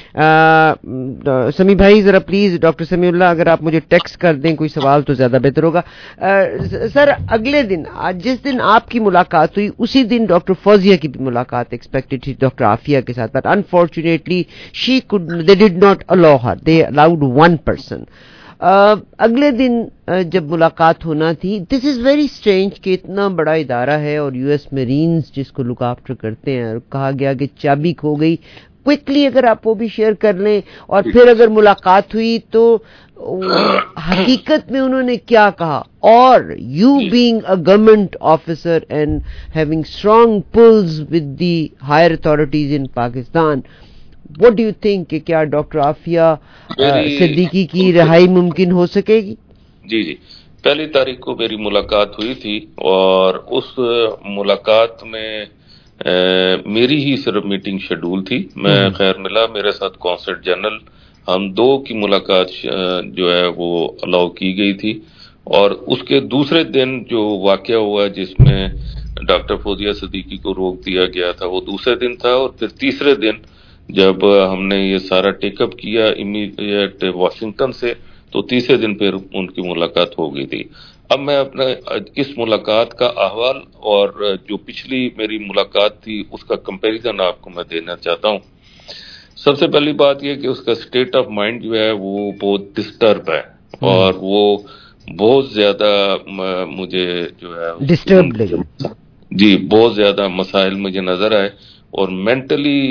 سمیع بھائی ذرا پلیز، ڈاکٹر سمیع اللہ اگر آپ مجھے ٹیکسٹ کر دیں کوئی سوال تو زیادہ بہتر ہوگا. سر اگلے دن جس دن آپ کی ملاقات ہوئی اسی دن ڈاکٹر فوزیہ کی بھی ملاقات ایکسپیکٹڈ تھی ڈاکٹر عافیہ کے ساتھ، but unfortunately they did not allow her, they allowed one person. اگلے دن جب ملاقات ہونا تھی، دس از ویری اسٹرینج کہ اتنا بڑا ادارہ ہے اور یو ایس میرینز جس کو لک آفٹر کرتے ہیں، کہا گیا کہ چابی کھو گئی. کوئکلی اگر آپ وہ بھی شیئر کر لیں. اور پھر اگر ملاقات ہوئی تو حقیقت میں انہوں نے کیا کہا، اور you being a government officer and having strong pulls with the higher authorities in Pakistan, what do you think کہ کیا ڈاکٹر عافیہ صدیقی کی رہائی ممکن ہو سکے گی؟ جی 1 تاریخ کو میری ملاقات ہوئی تھی اور اس ملاقات میں میری ہی صرف میٹنگ شیڈول تھی. میں خیر ملا میرے ساتھ کونسل جنرل، ہم 2 کی ملاقات جو ہے وہ الاؤ کی گئی تھی. اور اس کے دوسرے دن جو واقعہ ہوا جس میں ڈاکٹر فوزیہ صدیقی کو روک دیا گیا تھا وہ دوسرے دن تھا. اور پھر تیسرے دن جب ہم نے یہ سارا ٹیک اپ کیا امیڈیٹ واشنگٹن سے تو تیسرے دن پھر ان کی ملاقات ہو گئی تھی. اب میں اپنے اس ملاقات کا احوال اور جو پچھلی میری ملاقات تھی اس کا کمپیریزن آپ کو میں دینا چاہتا ہوں. سب سے پہلی بات یہ کہ اس کا اسٹیٹ آف مائنڈ جو ہے وہ بہت ڈسٹرب ہے اور وہ بہت زیادہ مجھے جو ہے ڈسٹرب جی بہت زیادہ مسائل مجھے نظر آئے. اور مینٹلی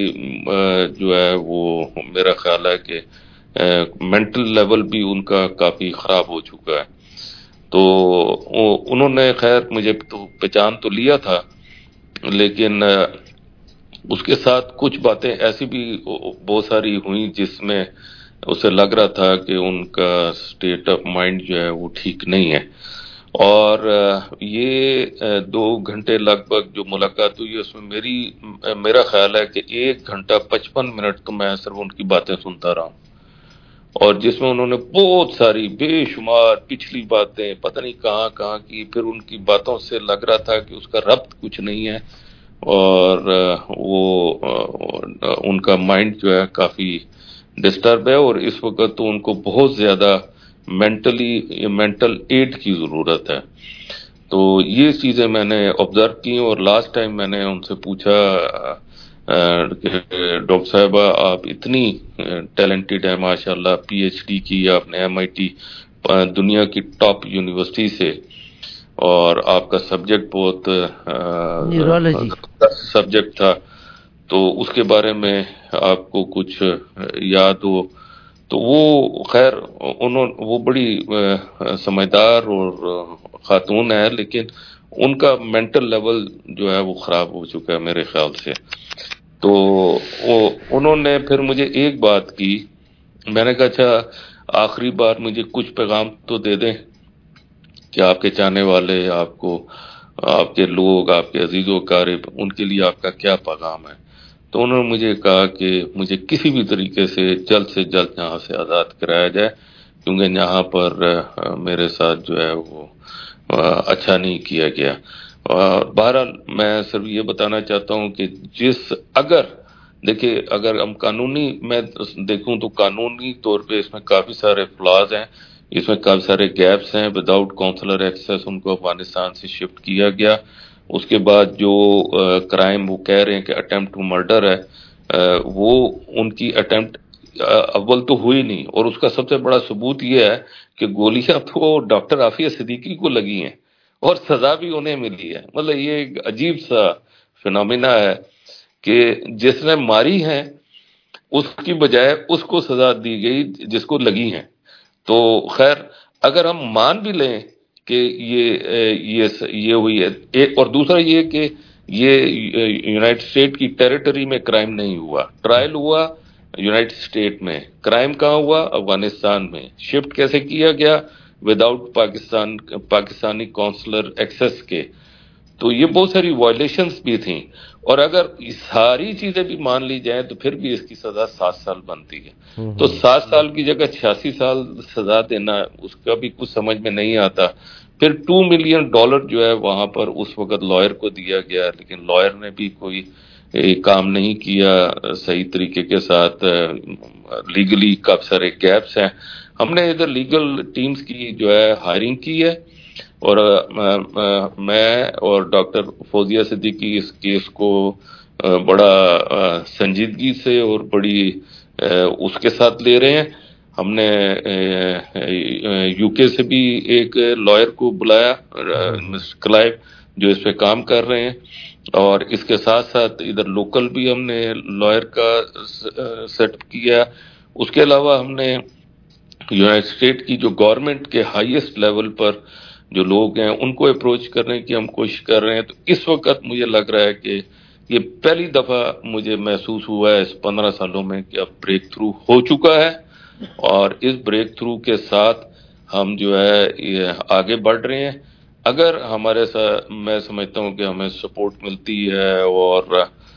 جو ہے وہ میرا خیال ہے کہ مینٹل لیول بھی ان کا کافی خراب ہو چکا ہے. تو انہوں نے خیر مجھے تو پہچان تو لیا تھا لیکن اس کے ساتھ کچھ باتیں ایسی بھی بہت ساری ہوئیں جس میں उससे लग रहा था कि उनका स्टेट ऑफ माइंड जो है वो ठीक नहीं है। और ये 2 घंटे लगभग जो मुलाकात हुई उसमें मेरा ख्याल है कि 1 घंटा 55 मिनट तो मैं सिर्फ उनकी बातें सुनता रहा हूँ, और जिसमें उन्होंने बहुत सारी बेशुमार पिछली बातें पता नहीं कहाँ कहाँ की, फिर उनकी बातों से लग रहा था कि उसका रब्त कुछ नहीं है, और वो उनका माइंड जो है काफी डिस्टर्ब है, और इस वक्त तो उनको बहुत ज्यादा मेंटल एड की जरूरत है। तो ये चीजें मैंने ऑब्जर्व की, और लास्ट टाइम मैंने उनसे पूछा डॉक्टर साहबा आप इतनी टैलेंटेड है माशाल्लाह, पीएचडी की आपने MIT दुनिया की टॉप यूनिवर्सिटी से, और आपका सब्जेक्ट बहुत न्यूरोलॉजी सब्जेक्ट था, तो उसके बारे में आपको कुछ याद हो तो वो खैर वो बड़ी समझदार और खातून है, लेकिन उनका मेंटल लेवल जो है वो खराब हो चुका है मेरे ख्याल से। तो उन्होंने फिर मुझे एक बात की, मैंने कहा अच्छा आखिरी बार मुझे कुछ पैगाम तो दे दें कि आपके चाहने वाले, आपको आपके लोग, आपके अजीजों कारिब, उनके लिए आपका क्या पैगाम है। तो उन्होंने मुझे कहा कि मुझे किसी भी तरीके से जल्द यहाँ से आज़ाद कराया जाए, क्योंकि यहाँ पर मेरे साथ जो है वो अच्छा नहीं किया गया। बहरहाल मैं सिर्फ ये बताना चाहता हूँ कि देखिए अगर हम मैं देखूं तो कानूनी तौर पे इसमें काफी सारे फ्लॉज हैं, इसमें काफी सारे गैप्स हैं। विदाउट काउंसलर एक्सेस उनको अफगानिस्तान से शिफ्ट किया गया। उसके बाद जो क्राइम वो कह रहे हैं कि अटेम्प्ट टू मर्डर है, वो उनकी अटेम्प्ट अव्वल तो हुई नहीं, और उसका सबसे बड़ा सबूत ये है कि गोलियां तो डॉक्टर आफिया सिद्दीकी को लगी हैं और सजा भी उन्हें मिली है। मतलब ये एक अजीब सा फिनोमिना है कि जिसने मारी है उसकी बजाय उसको सजा दी गई जिसको लगी हैं। तो खैर अगर हम मान भी लें कि ये हुई है, और दूसरा ये कि ये यूनाइटेड स्टेट की टेरिटरी में क्राइम नहीं हुआ, ट्रायल हुआ यूनाइटेड स्टेट में, क्राइम कहाँ हुआ? अफगानिस्तान में। शिफ्ट कैसे किया गया? विदाउट पाकिस्तानी काउंसलर एक्सेस के। तो ये बहुत सारी वायलेशंस भी थी, और अगर सारी चीजें भी मान ली जाए तो फिर भी इसकी सजा 7 साल बनती है। तो 7 साल की जगह 86 साल सजा देना उसका भी कुछ समझ में नहीं आता। फिर $2 मिलियन जो है वहां पर उस वक्त लॉयर को दिया गया, लेकिन लॉयर ने भी कोई काम नहीं किया सही तरीके के साथ। लीगली काफी सारे गैप्स हैं। हमने इधर लीगल टीम्स की जो है हायरिंग की है, और मैं और डॉक्टर फौजिया सिद्दीकी इस केस को बड़ा संजीदगी से और बड़ी उसके साथ ले रहे हैं। हमने यूके से भी एक लॉयर को बुलाया, मिस्टर क्लाइव, जो इस पे काम कर रहे हैं, और इसके साथ साथ इधर लोकल भी हमने लॉयर का सेटअप किया। उसके अलावा हमने यूनाइटेड स्टेट की जो गवर्नमेंट के हाईएस्ट लेवल पर जो लोग हैं उनको अप्रोच करने की हम कोशिश कर रहे हैं। तो इस वक्त मुझे लग रहा है कि ये पहली दफा मुझे महसूस हुआ है इस 15 सालों में कि अब ब्रेक थ्रू हो चुका है, और इस ब्रेक थ्रू के साथ हम जो है ये आगे बढ़ रहे हैं। अगर हमारे साथ, मैं समझता हूँ कि हमें सपोर्ट मिलती है और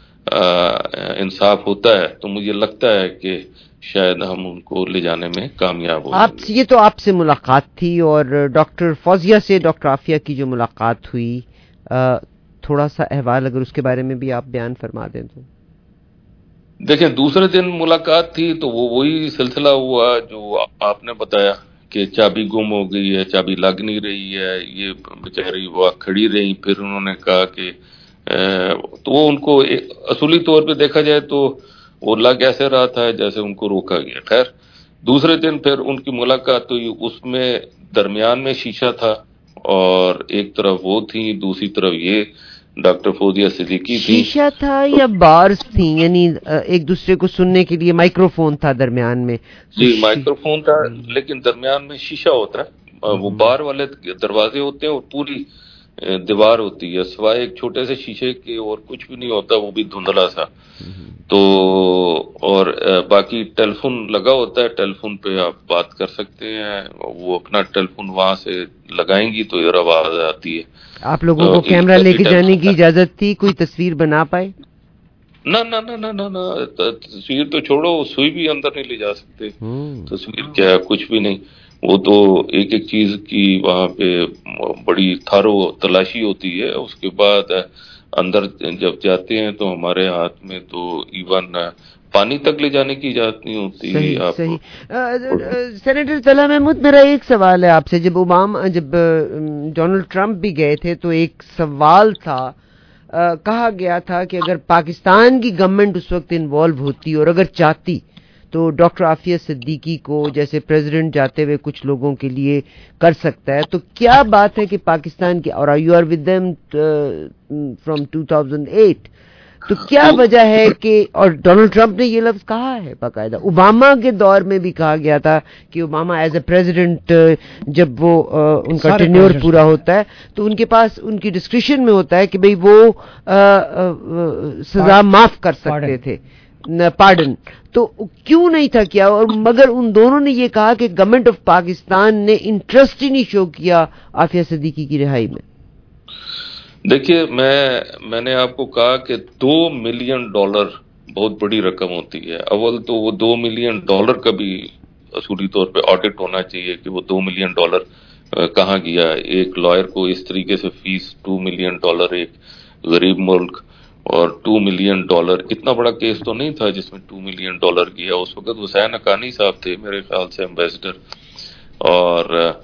इंसाफ होता है, तो मुझे लगता है कि शायद हम उनको ले जाने में कामयाब हो। ये तो आपसे मुलाकात थी, और डॉक्टर फौजिया से डॉक्टर आफिया की जो मुलाकात हुई, थोड़ा सा अहवाल अगर उसके बारे में भी आप बयान फरमा दें तो। देखिए दूसरे दिन मुलाकात थी तो वो वही सिलसिला हुआ जो आपने बताया कि चाबी गुम हो गई है, चाबी लग नहीं रही है, ये बेचारी वहाँ खड़ी रही। फिर उन्होंने कहा कि तो वो उनको असूली तौर पे देखा जाए तो वो लग ऐसे रहा था जैसे उनको रोका गया। खैर दूसरे दिन फिर उनकी मुलाकात हुई, उसमें दरमियान में शीशा था, और एक तरफ वो थी, दूसरी तरफ ये डॉक्टर फौजिया सिद्दीकी थी। शीशा था या बार्स थी, यानी एक दूसरे को सुनने के लिए माइक्रोफोन था दरमियान में? जी माइक्रोफोन था, लेकिन दरमियान में शीशा होता है, वो बार वाले दरवाजे होते हैं, और पूरी دیوار ہوتی ہے, سوائے ایک چھوٹے سے شیشے کے اور کچھ بھی نہیں ہوتا, وہ بھی دھندلا سا. تو اور باقی ٹیلی فون لگا ہوتا ہے, ٹیلی فون پہ آپ بات کر سکتے ہیں, وہ اپنا ٹیلی فون وہاں سے لگائیں گی تو ادھر آواز آتی ہے. آپ لوگوں کو کیمرہ لے کے جانے کی اجازت تھی, کوئی تصویر بنا پائے؟ نہ تصویر تو چھوڑو, سوئی بھی اندر نہیں لے جا سکتے, تصویر کیا ہے, کچھ بھی نہیں. وہ تو ایک ایک چیز کی وہاں پہ بڑی تھارو تلاشی ہوتی ہے. اس کے بعد اندر جب جاتے ہیں تو ہمارے ہاتھ میں تو ایون پانی تک لے جانے کی اجازت نہیں ہوتی. صحیح. سینیٹر طلحہ محمود, میرا ایک سوال ہے آپ سے. جب ڈونلڈ ٹرمپ بھی گئے تھے تو ایک سوال تھا, کہا گیا تھا کہ اگر پاکستان کی گورنمنٹ اس وقت انوالو ہوتی اور اگر چاہتی تو ڈاکٹر عافیہ صدیقی کو جیسے پریزیڈنٹ جاتے ہوئے کچھ لوگوں کے لیے کر سکتا ہے. تو کیا بات ہے کہ پاکستان کی, اور you are with them from 2008, تو کیا وجہ ہے کہ, اور ڈونلڈ ٹرمپ نے یہ لفظ کہا ہے باقاعدہ, اوباما کے دور میں بھی کہا گیا تھا کہ اوباما ایز اے پریزیڈنٹ جب وہ ان کا ٹینیور پورا ہوتا ہے تو ان کے پاس ان کی ڈسکریشن میں ہوتا ہے کہ بھئی وہ سزا معاف کر سکتے تھے, پارڈن. تو کیوں نہیں تھا کیا؟ اور مگر ان دونوں نے یہ کہا کہ گورنمنٹ آف پاکستان نے انٹرسٹ ہی نہیں شو کیا عافیہ صدیقی کی رہائی میں. دیکھیے, میں نے آپ کو کہا کہ $2 ملین بہت بڑی رقم ہوتی ہے. اول تو وہ $2 ملین کا بھی اصولی طور پہ آڈٹ ہونا چاہیے کہ وہ $2 ملین کہاں گیا. ایک لائر کو اس طریقے سے فیس $2 ملین, ایک غریب ملک, اور $2 ملین اتنا بڑا کیس تو نہیں تھا جس میں $2 ملین گیا. اس وقت حسین حقانی صاحب تھے میرے خیال سے ایمبیسڈر, اور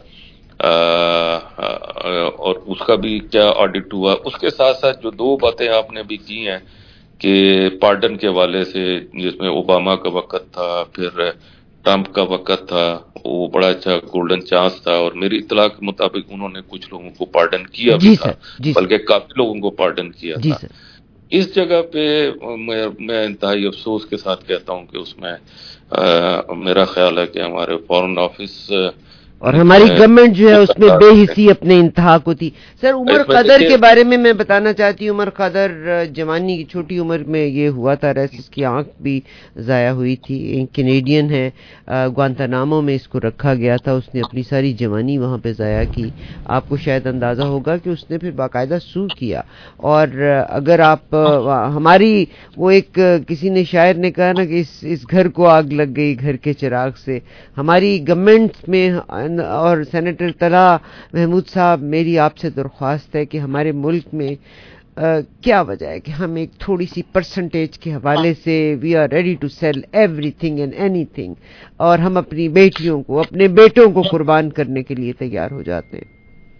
اس کا بھی کیا آڈٹ ہوا. اس کے ساتھ ساتھ جو دو باتیں آپ نے بھی کی ہیں کہ پارڈن کے حوالے سے, جس میں اوباما کا وقت تھا, پھر ٹرمپ کا وقت تھا, وہ بڑا اچھا گولڈن چانس تھا, اور میری اطلاع کے مطابق انہوں نے کچھ لوگوں کو پارڈن کیا بھی تھا, بلکہ کافی لوگوں کو پارڈن کیا تھا. اس جگہ پہ میں انتہائی افسوس کے ساتھ کہتا ہوں کہ اس میں میرا خیال ہے کہ ہمارے فارن آفس اور ہماری گورنمنٹ جو ہے اس میں بے حسی اپنے انتہا کو تھی. سر, عمر قدر کے بارے میں بتانا چاہتی ہوں. عمر قدر جوانی کی چھوٹی عمر میں یہ ہوا تھا, اس کی آنکھ بھی ضائع ہوئی تھی. ایک کینیڈین ہے, گوانتانامو میں اس کو رکھا گیا تھا, اس نے اپنی ساری جوانی وہاں پہ ضائع کی. آپ کو شاید اندازہ ہوگا کہ اس نے پھر باقاعدہ سو کیا. اور اگر آپ ہماری وہ ایک کسی نے شاعر نے کہا نا کہ اس گھر کو آگ لگ گئی گھر کے چراغ سے. ہماری گورنمنٹ میں, اور سینیٹر طلحہ محمود صاحب, میری آپ سے درخواست ہے کہ ہمارے ملک میں کیا وجہ ہے کہ ہم ایک تھوڑی سی پرسنٹیج کے حوالے سے we are ready to sell everything and anything, اور ہم اپنی بیٹیوں کو, اپنے بیٹوں کو قربان کرنے کے لیے تیار ہو جاتے ہیں.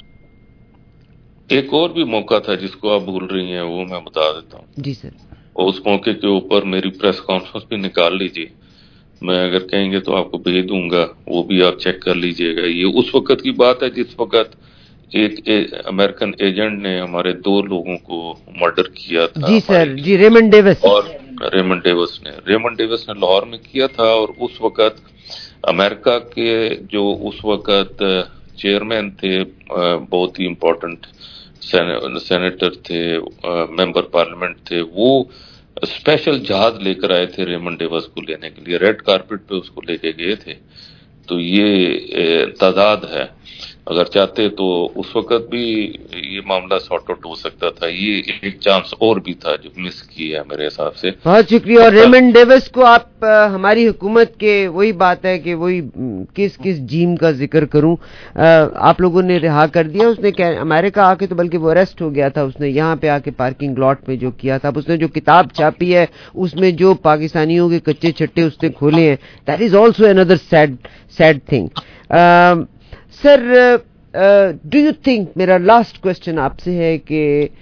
ایک اور بھی موقع تھا جس کو آپ بھول رہی ہیں, وہ میں بتا دیتا ہوں. جی سر. اور اس موقع کے اوپر میری پریس کانفرنس بھی نکال لیجیے, میں اگر کہیں گے تو آپ کو بھیج دوں گا, وہ بھی آپ چیک کر لیجئے گا. یہ اس وقت کی بات ہے جس وقت ایک امریکن ایجنٹ نے ہمارے 2 لوگوں کو مرڈر کیا تھا. جی سر, جی ریمنڈ ڈیوس. اور ریمنڈ ڈیوس نے لاہور میں کیا تھا. اور اس وقت امریکہ کے جو اس وقت چیئرمین تھے, بہت ہی امپورٹنٹ سینیٹر تھے, ممبر پارلیمنٹ تھے, وہ اسپیشل جہاز لے کر آئے تھے ریمنڈ ڈیوس کو لینے کے لیے, ریڈ کارپٹ پہ اس کو لے کے گئے تھے. تو یہ تعداد ہے, اگر چاہتے تو اس وقت بھی یہ معاملہ سارٹ آؤٹ ہو سکتا تھا. یہ ایک چانس اور بھی تھا جو مس کیا ہے میرے حساب سے. بہت شکریہ. اور ریمنڈ ڈیوس کو آپ, ہماری حکومت کے وہی بات ہے کہ وہی کس جیم کا ذکر کروں, آپ لوگوں نے رہا کر دیا. اس نے امریکہ آ کے تو بلکہ وہ اریسٹ ہو گیا تھا, اس نے یہاں پہ آ کے پارکنگ لاٹ میں جو کیا تھا. اب اس نے جو کتاب چھاپی ہے اس میں جو پاکستانیوں کے کچے چھٹے اس نے کھولے ہیں, that is also under sad thing. Sir, do you think, میرا لاسٹ کوشچن آپ سے ہے کہ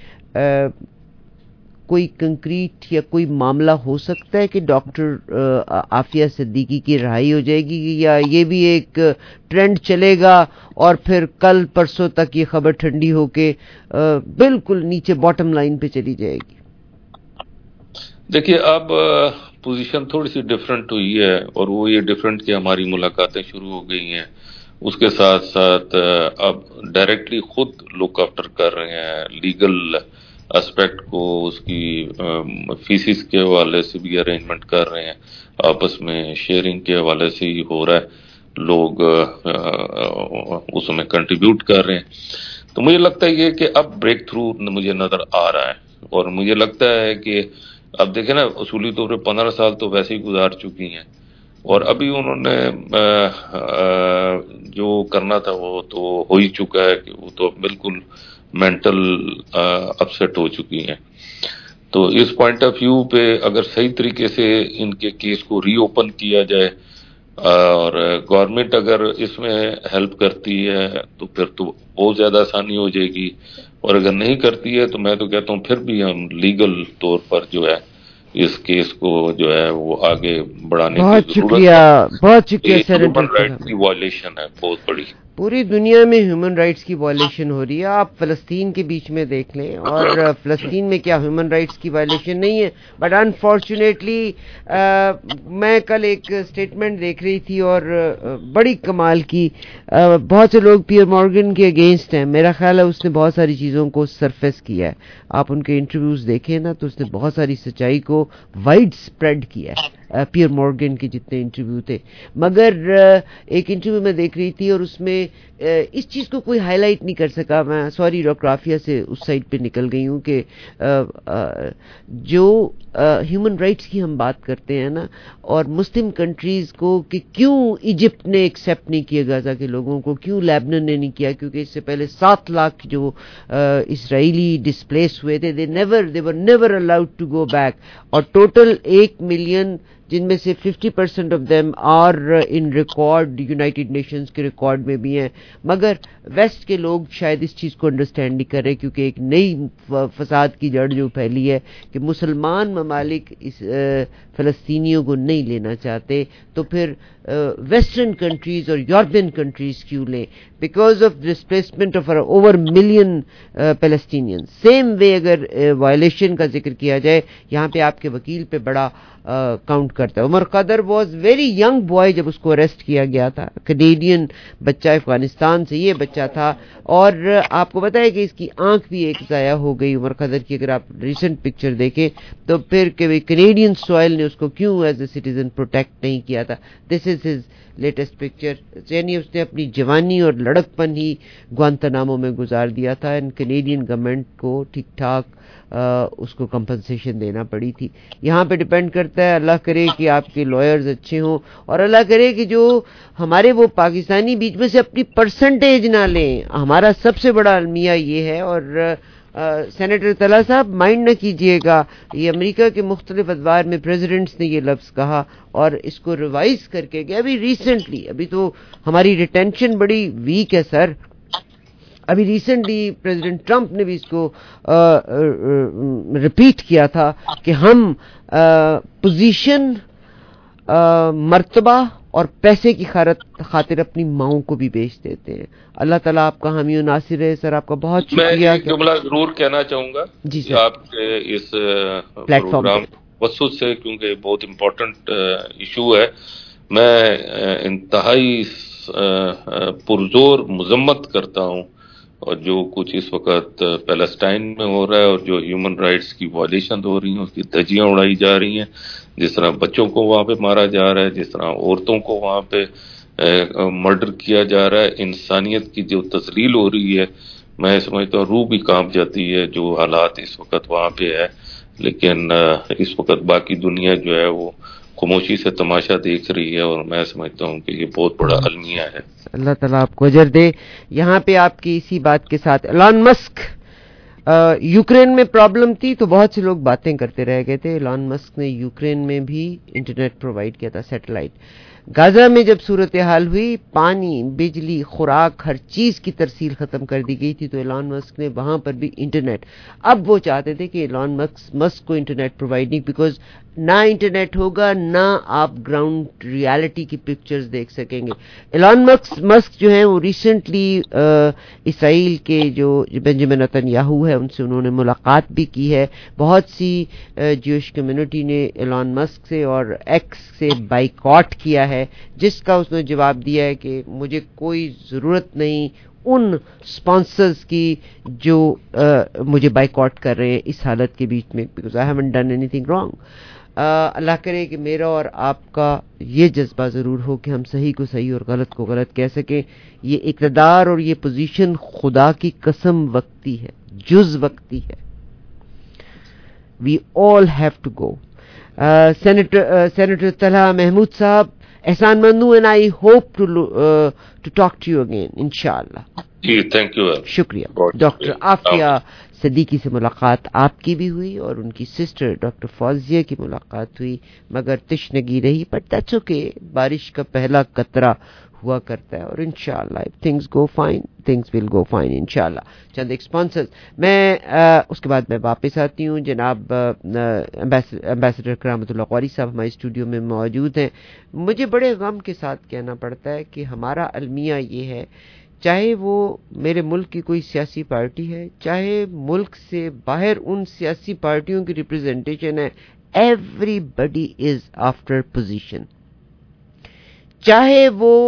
کوئی کنکریٹ یا کوئی معاملہ ہو سکتا ہے کہ ڈاکٹر عافیہ صدیقی کی رہائی ہو جائے گی, یا یہ بھی ایک ٹرینڈ چلے گا اور پھر کل پرسوں تک یہ خبر ٹھنڈی ہو کے بالکل نیچے باٹم لائن پہ چلی جائے گی؟ دیکھیے, اب پوزیشن تھوڑی سی ڈیفرنٹ ہوئی ہے, اور وہ یہ ڈیفرنٹ کہ ہماری ملاقاتیں شروع ہو گئی ہیں, اس کے ساتھ ساتھ اب ڈائریکٹلی خود لک آفٹر کر رہے ہیں لیگل اسپیکٹ کو، اس کی فیسز کے حوالے سے بھی ارینجمنٹ کر رہے ہیں، آپس میں شیئرنگ کے حوالے سے ہی ہو رہا ہے، لوگ اس میں کنٹریبیوٹ کر رہے ہیں. تو مجھے لگتا ہے یہ کہ اب بریک تھرو مجھے نظر آ رہا ہے، اور مجھے لگتا ہے کہ اب دیکھیں نا، اصولی طور پہ 15 سال تو ویسے ہی گزار چکی ہیں، اور ابھی انہوں نے جو کرنا تھا وہ تو ہو ہی چکا ہے کہ وہ تو بالکل مینٹل اپسیٹ ہو چکی ہیں. تو اس پوائنٹ آف ویو پہ اگر صحیح طریقے سے ان کے کیس کو ری اوپن کیا جائے اور گورنمنٹ اگر اس میں ہیلپ کرتی ہے تو پھر تو بہت زیادہ آسانی ہو جائے گی، اور اگر نہیں کرتی ہے تو میں تو کہتا ہوں پھر بھی ہم لیگل طور پر جو ہے اس کیس کو جو ہے وہ آگے بڑھانے کی ضرورت ہے. بہت شکریہ سر. ہیومن رائٹ کی وائلیشن ہے بہت بڑی، پوری دنیا میں ہیومن رائٹس کی وائلیشن ہو رہی ہے. آپ فلسطین کے بیچ میں دیکھ لیں، اور فلسطین میں کیا ہیومن رائٹس کی وائلیشن نہیں ہے؟ بٹ انفارچونیٹلی میں کل ایک اسٹیٹمنٹ دیکھ رہی تھی اور بڑی کمال کی، بہت سے لوگ پیئر مورگن کے اگینسٹ ہیں. میرا خیال ہے اس نے بہت ساری چیزوں کو سرفیس کیا ہے. آپ ان کے انٹرویوز دیکھیں نا تو اس نے بہت ساری سچائی کو وائڈ اسپریڈ کیا ہے. پیئر مورگن کے جتنے انٹرویو تھے، مگر ایک انٹرویو میں دیکھ رہی تھی اور اس میں اس چیز کو کوئی ہائی لائٹ نہیں کر سکا. میں سوری ڈاکٹر عافیہ سے اس سائڈ پہ نکل گئی ہوں کہ جو ہیومن رائٹس کی ہم بات کرتے ہیں نا، اور مسلم کنٹریز کو کہ کیوں ایجپٹ نے ایکسیپٹ نہیں کیا غزہ کے لوگوں کو، کیوں لیبنان نے نہیں کیا، کیونکہ اس سے پہلے 7 لاکھ جو اسرائیلی ڈسپلیس ہوئے تھے، they were never allowed to go back، اور ٹوٹل 1 ملین جن میں سے 50% of them are in record, united nations کے ریکارڈ میں بھی ہیں. مگر ویسٹ کے لوگ شاید اس چیز کو انڈرسٹینڈ نہیں کر رہے، کیونکہ ایک نئی فساد کی جڑ جو پھیلی ہے کہ مسلمان ممالک اس فلسطینیوں کو نہیں لینا چاہتے، تو پھر ویسٹرن کنٹریز اور یورپین کنٹریز کیوں لیں؟ Because of displacement of over million Palestinian. Same way اگر وائلیشن کا ذکر کیا جائے، یہاں پہ آپ کے وکیل پہ بڑا کاؤنٹ کرتا ہے. عمر قدر واز ویری ینگ بوائے جب اس کو اریسٹ کیا گیا تھا، کینیڈین بچہ، افغانستان سے یہ بچہ تھا، اور آپ کو پتا ہے کہ اس کی آنکھ بھی ایک ضائع ہو گئی عمر قدر کی. اگر آپ ریسنٹ پکچر دیکھیں تو پھر کہ کینیڈین سوائل نے اس کو کیوں ایز اے سٹیزن پروٹیکٹ نہیں کیا تھا. This is his latest picture. یعنی اس نے اپنی جوانی اور لڑکپن ہی گوانتانامو میں گزار دیا تھا، اینڈ کینیڈین گورنمنٹ کو ٹھیک ٹھاک اس کو کمپنسیشن دینا پڑی تھی. یہاں پہ ڈیپینڈ کرتا ہے، اللہ کرے کہ آپ کے لائرز اچھے ہوں، اور اللہ کرے کہ جو ہمارے وہ پاکستانی بیچ میں سے اپنی پرسنٹیج نہ لیں. ہمارا سب سے بڑا المیہ یہ ہے. اور سینیٹر طلعہ صاحب مائنڈ نہ کیجئے گا، یہ امریکہ کے مختلف ادوار میں پریزیڈنٹس نے یہ لفظ کہا اور اس کو ریوائز کر کے گیا. ابھی ریسنٹلی، ابھی تو ہماری ریٹینشن بڑی ویک ہے سر. ابھی ریسنٹلی پریزیڈنٹ ٹرمپ نے بھی اس کو ریپیٹ کیا تھا کہ ہم پوزیشن، مرتبہ اور پیسے کی خاطر اپنی ماؤں کو بھی بیچ دیتے ہیں. اللہ تعالیٰ آپ کا حامی و ناصر ہے. سر آپ کا بہت شکریہ. میں ایک جملہ ضرور کہنا چاہوں گا جی سر آپ کے اس پروگرام وسط سے، کیونکہ بہت امپورٹنٹ ایشو ہے. میں انتہائی پرزور مذمت کرتا ہوں اور جو کچھ اس وقت پیلسٹائن میں ہو رہا ہے اور جو ہیومن رائٹس کی وائلیشن ہو رہی ہیں، اس کی دھجیاں اڑائی جا رہی ہیں، جس طرح بچوں کو وہاں پہ مارا جا رہا ہے، جس طرح عورتوں کو وہاں پہ مرڈر کیا جا رہا ہے، انسانیت کی جو تذلیل ہو رہی ہے، میں سمجھتا ہوں روح بھی کانپ جاتی ہے جو حالات اس وقت وہاں پہ ہے. لیکن اس وقت باقی دنیا جو ہے وہ خاموشی سے تماشا دیکھ رہی ہے، اور میں سمجھتا ہوں کہ یہ بہت بڑا المیہ ہے. اللہ تعالیٰ آپ کو اجر دے. یہاں پہ آپ کی اسی بات کے ساتھ ایلان مسک، یوکرین میں پرابلم تھی تو بہت سے لوگ باتیں کرتے رہ گئے تھے. ایلان مسک نے یوکرین میں بھی انٹرنیٹ پرووائڈ کیا تھا، سیٹلائٹ. غزہ میں جب صورتحال ہوئی، پانی، بجلی، خوراک، ہر چیز کی ترسیل ختم کر دی گئی تھی، تو ایلان مسک نے وہاں پر بھی انٹرنیٹ. اب وہ چاہتے تھے کہ ایلان مسک کو انٹرنیٹ پرووائڈ نہیں، بیکاز نہ انٹرنیٹ ہوگا نہ آپ گراؤنڈ ریالٹی کی پکچرز دیکھ سکیں گے. ایلان مسک جو ہیں وہ ریسنٹلی اسرائیل کے جو بنجامن نتن یاہو ہے उनसे उन्होंने मुलाकात भी की है. बहुत सी ज्यूश कम्युनिटी ने एलॉन मस्क से और एक्स से बाइकॉट किया है, जिसका उसने जवाब दिया है कि मुझे कोई ज़रूरत नहीं उन स्पॉन्सर्स की जो मुझे बाइकॉट कर रहे हैं इस हालत के बीच में, because I haven't done anything wrong. Allah करे कि मेरा और आपका ये जज्बा ज़रूर हो कि हम सही को सही और गलत को गलत कह सकें. ये इक़्तिदार और ये पोजीशन खुदा की कसम वक्ती है, जुज़ वक्ती है. We all have to go. Senator Talha Mahmood sahib, एहसान मंदू, and I hope to talk to you again इंशाअल्लाह. जी, थैंक यू. शुक्रिया. डॉक्टर आफिया सदीकी से मुलाकात आपकी भी हुई और उनकी सिस्टर डॉक्टर फौजिया की मुलाकात हुई, मगर तशनगी रही, बट दैट्स ओके. बारिश का पहला कतरा हुआ करता है और इंशाअल्लाह if things go fine, things will go fine इंशाअल्लाह. चंद एक स्पॉन्सर्स, मैं उसके बाद मैं वापस आती हूँ. जनाब एम्बेसडर करामतुल्लाह क़वारी साहब हमारे स्टूडियो में मौजूद हैं. मुझे बड़े गम के साथ कहना पड़ता है कि हमारा अलमिया ये है, चाहे वो मेरे मुल्क की कोई सियासी पार्टी है, चाहे मुल्क से बाहर उन सियासी पार्टियों की रिप्रेजेंटेशन है, एवरीबडी इज आफ्टर पोजीशन. चाहे वो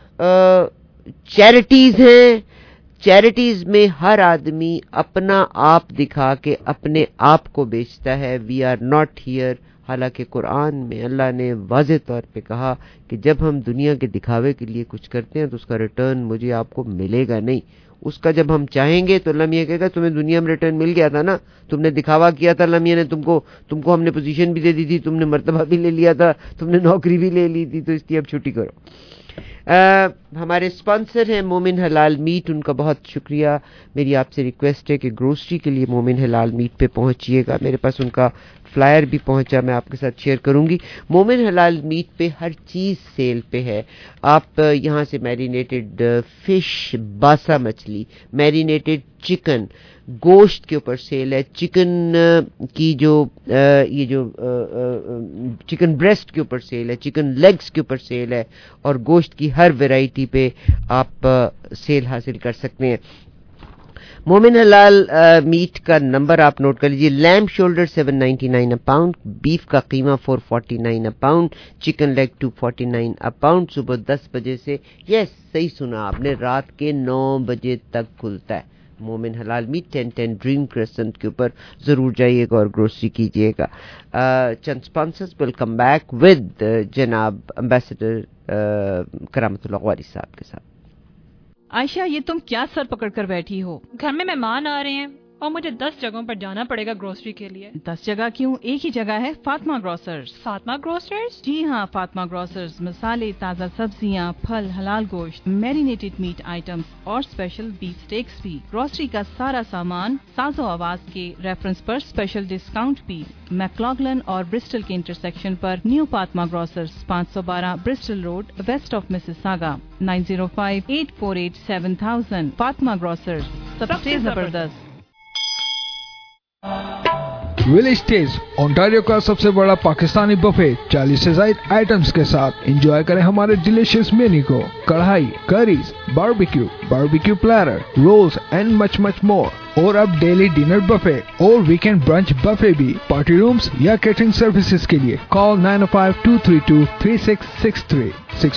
चैरिटीज हैं, चैरिटीज में हर आदमी अपना आप दिखा के अपने आप को बेचता है. We are not here. हालांकि कुरान में अल्लाह ने वाज़ेह तौर पे कहा कि जब हम दुनिया के दिखावे के लिए कुछ करते हैं तो उसका रिटर्न मुझे आपको मिलेगा नहीं. उसका जब हम चाहेंगे तो अल्लाह मियां कहेगा तुम्हें दुनिया में रिटर्न मिल गया था ना, तुमने दिखावा किया था, अल्लाह मियां ने तुमको हमने पोजीशन भी दे दी थी, तुमने मर्तबा भी ले लिया था, तुमने नौकरी भी ले ली थी, तो इसलिए अब छुट्टी करो. हमारे स्पॉन्सर हैं मोमिन हलाल मीट, उनका बहुत शुक्रिया. मेरी आपसे रिक्वेस्ट है कि ग्रोसरी के लिए मोमिन हलाल मीट पे पहुंचिएगा. मेरे पास उनका फ्लायर भी पहुंचा, मैं आपके साथ शेयर करूंगी. मोमिन हलाल मीट पे हर चीज़ सेल पे है. आप यहाँ से मैरिनेटेड फिश, बासा मछली, मैरिनेटेड चिकन, गोश्त के ऊपर सेल है. चिकन की जो ये जो चिकन ब्रेस्ट के ऊपर सेल है, चिकन लेग्स के ऊपर सेल है, और गोश्त की हर वैरायटी पे आप सेल हासिल कर सकते हैं. मोमिन हलाल मीट का नंबर आप नोट कर लीजिए. Lamb shoulder $7.99 a pound, beef का कीमा $4.49 a pound, chicken leg $2.49 a pound. सुबह 10 बजे से, यस सही सुना आपने, रात के 9 बजे तक खुलता है. मोमिन हलाल मीट 1010 ड्रीम क्रेसेंट के ऊपर जरूर जाइएगा और ग्रोसरी कीजिएगा. चंद sponsors will come back with जनाब एम्बेसडर करामतुल्लाह क़वारी साहब के साथ. आयशा, ये तुम क्या सर पकड़ कर बैठी हो? घर में मेहमान आ रहे हैं और मुझे 10 जगहों पर जाना पड़ेगा ग्रोसरी के लिए. 10 जगह क्यों, एक ही जगह है, फातिमा ग्रोसर्स. फातिमा ग्रोसर्स? जी हाँ, फातिमा ग्रोसर्स मसाले, ताज़ा सब्जियाँ, फल, हलाल गोश्त, मैरिनेटेड मीट आइटम्स और स्पेशल बीफ स्टेक्स भी. ग्रोसरी का सारा सामान साजो आवाज के रेफरेंस पर स्पेशल डिस्काउंट भी. मैक्लॉगलन और ब्रिस्टल के इंटरसेक्शन पर new Fatima grocers, 512 Bristol road, west of Mississauga. 9058487000. Fatima grocers, सबसे जबरदस्त. विलेज टेस्ट ओंटारियो का सबसे बड़ा पाकिस्तानी बफे 40 से ज्यादा आइटम्स के साथ. एंजॉय करें हमारे डिलीशियस मेन्यू को. Karahi, curries, barbecue platter, rolls and much more. और अब डेली डिनर बफे और वीकेंड ब्रंच बफे भी. पार्टी रूम्स या कैटरिंग सर्विसेज के लिए कॉल 905-232-3663,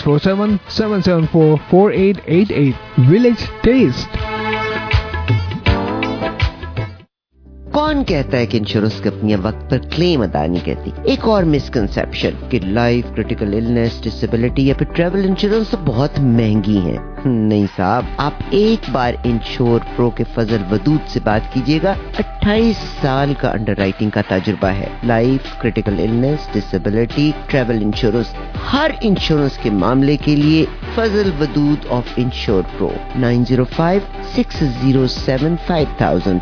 647-774-4888. Village test. कौन कहता है कि इंश्योरेंस कंपनियां वक्त पर क्लेम अदा नहीं करती? एक और मिसकंसेप्शन कि लाइफ, क्रिटिकल इलनेस, डिसेबिलिटी या फिर ट्रैवल इंश्योरेंस तो बहुत महंगी हैं. नहीं साहब, आप एक बार इंश्योर प्रो के फजल वदूद से बात कीजिएगा. 28 साल का अंडरराइटिंग का तजुर्बा है. Life, critical illness, disability, travel insurance, हर इंश्योरेंस के मामले के लिए Fazal Wadood of insure pro. 905-607-5000,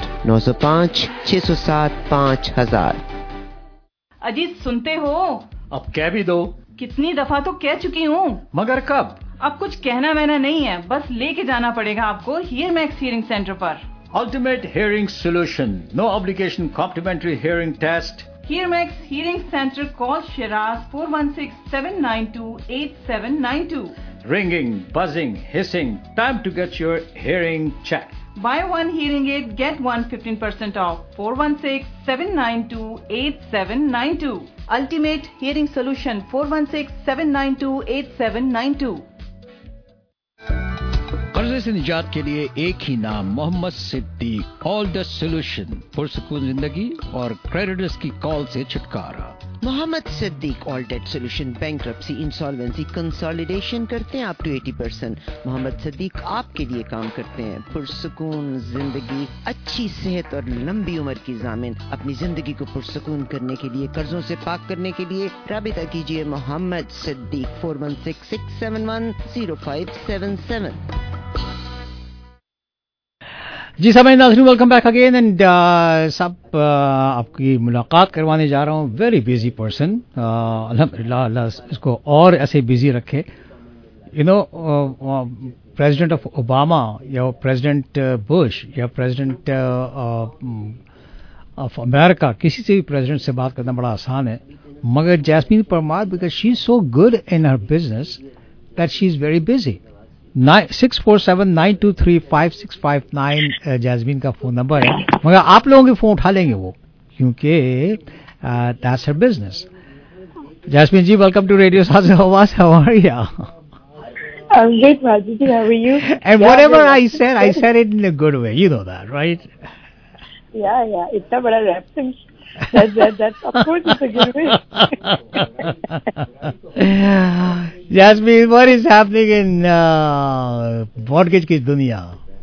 905-607-5000. Ajit, सुनते हो? अब कह भी दो. कितनी दफा तो कह चुकी हूँ. मगर कब? अब कुछ कहना वहना नहीं है, बस लेके जाना पड़ेगा आपको हियर मैक्स हियरिंग सेंटर पर. Ultimate hearing solution. No obligation complimentary hearing test. Hear Max Hearing Center. Call Shiraz 416-792-8792. Ringing, buzzing, hissing. Time to get your hearing checked. Buy one hearing aid, get one 15% off. 416-792-8792. Ultimate Hearing Solution. 416-792-8792. कर्जे से निजात के लिए एक ही नाम, Mohammad Siddiq. All the solution, पुरसुकून जिंदगी और क्रेडिटर्स की कॉल से छुटकारा। Mohammad Siddiq all debt solution, bankruptcy, insolvency, consolidation करते हैं अप टू 80%। मोहम्मद सिद्दीक आपके लिए काम करते हैं। पुरसुकून जिंदगी, अच्छी सेहत और लंबी उम्र की ज़ामिन। अपनी जिंदगी को पुरसुकून करने के लिए, कर्जों से पाक करने के लिए राबिता कीजिए मोहम्मद सिद्दीक 416-671-0577। जी साहब नाज़रीन, वेलकम बैक अगेन एंड सब आपकी मुलाकात करवाने जा रहा हूँ। वेरी बिजी पर्सन, अल्हम्दुलिल्लाह अल्लाह इसको और ऐसे बिजी रखे। You know, president of Obama या प्रेसिडेंट बुश या प्रेसिडेंट ऑफ अमेरिका, किसी से भी प्रेसिडेंट से बात करना बड़ा आसान है, मगर Jasmine Parmar, because she is so good in her business that she is very busy. 647-923-5659 Jasmine का फोन नंबर है, मगर आप लोगों के फोन उठा लेंगे वो, क्योंकि that's her business. Jasmine ji, welcome to radio Saaz Awaaz. How are you? I'm great, Rajiji. How are you? And whatever I said it in a good way. You know that, right? Yeah. It's a bada reference. That's of course it's a good way. Jasmine, what is happening in mortgage की दुनिया?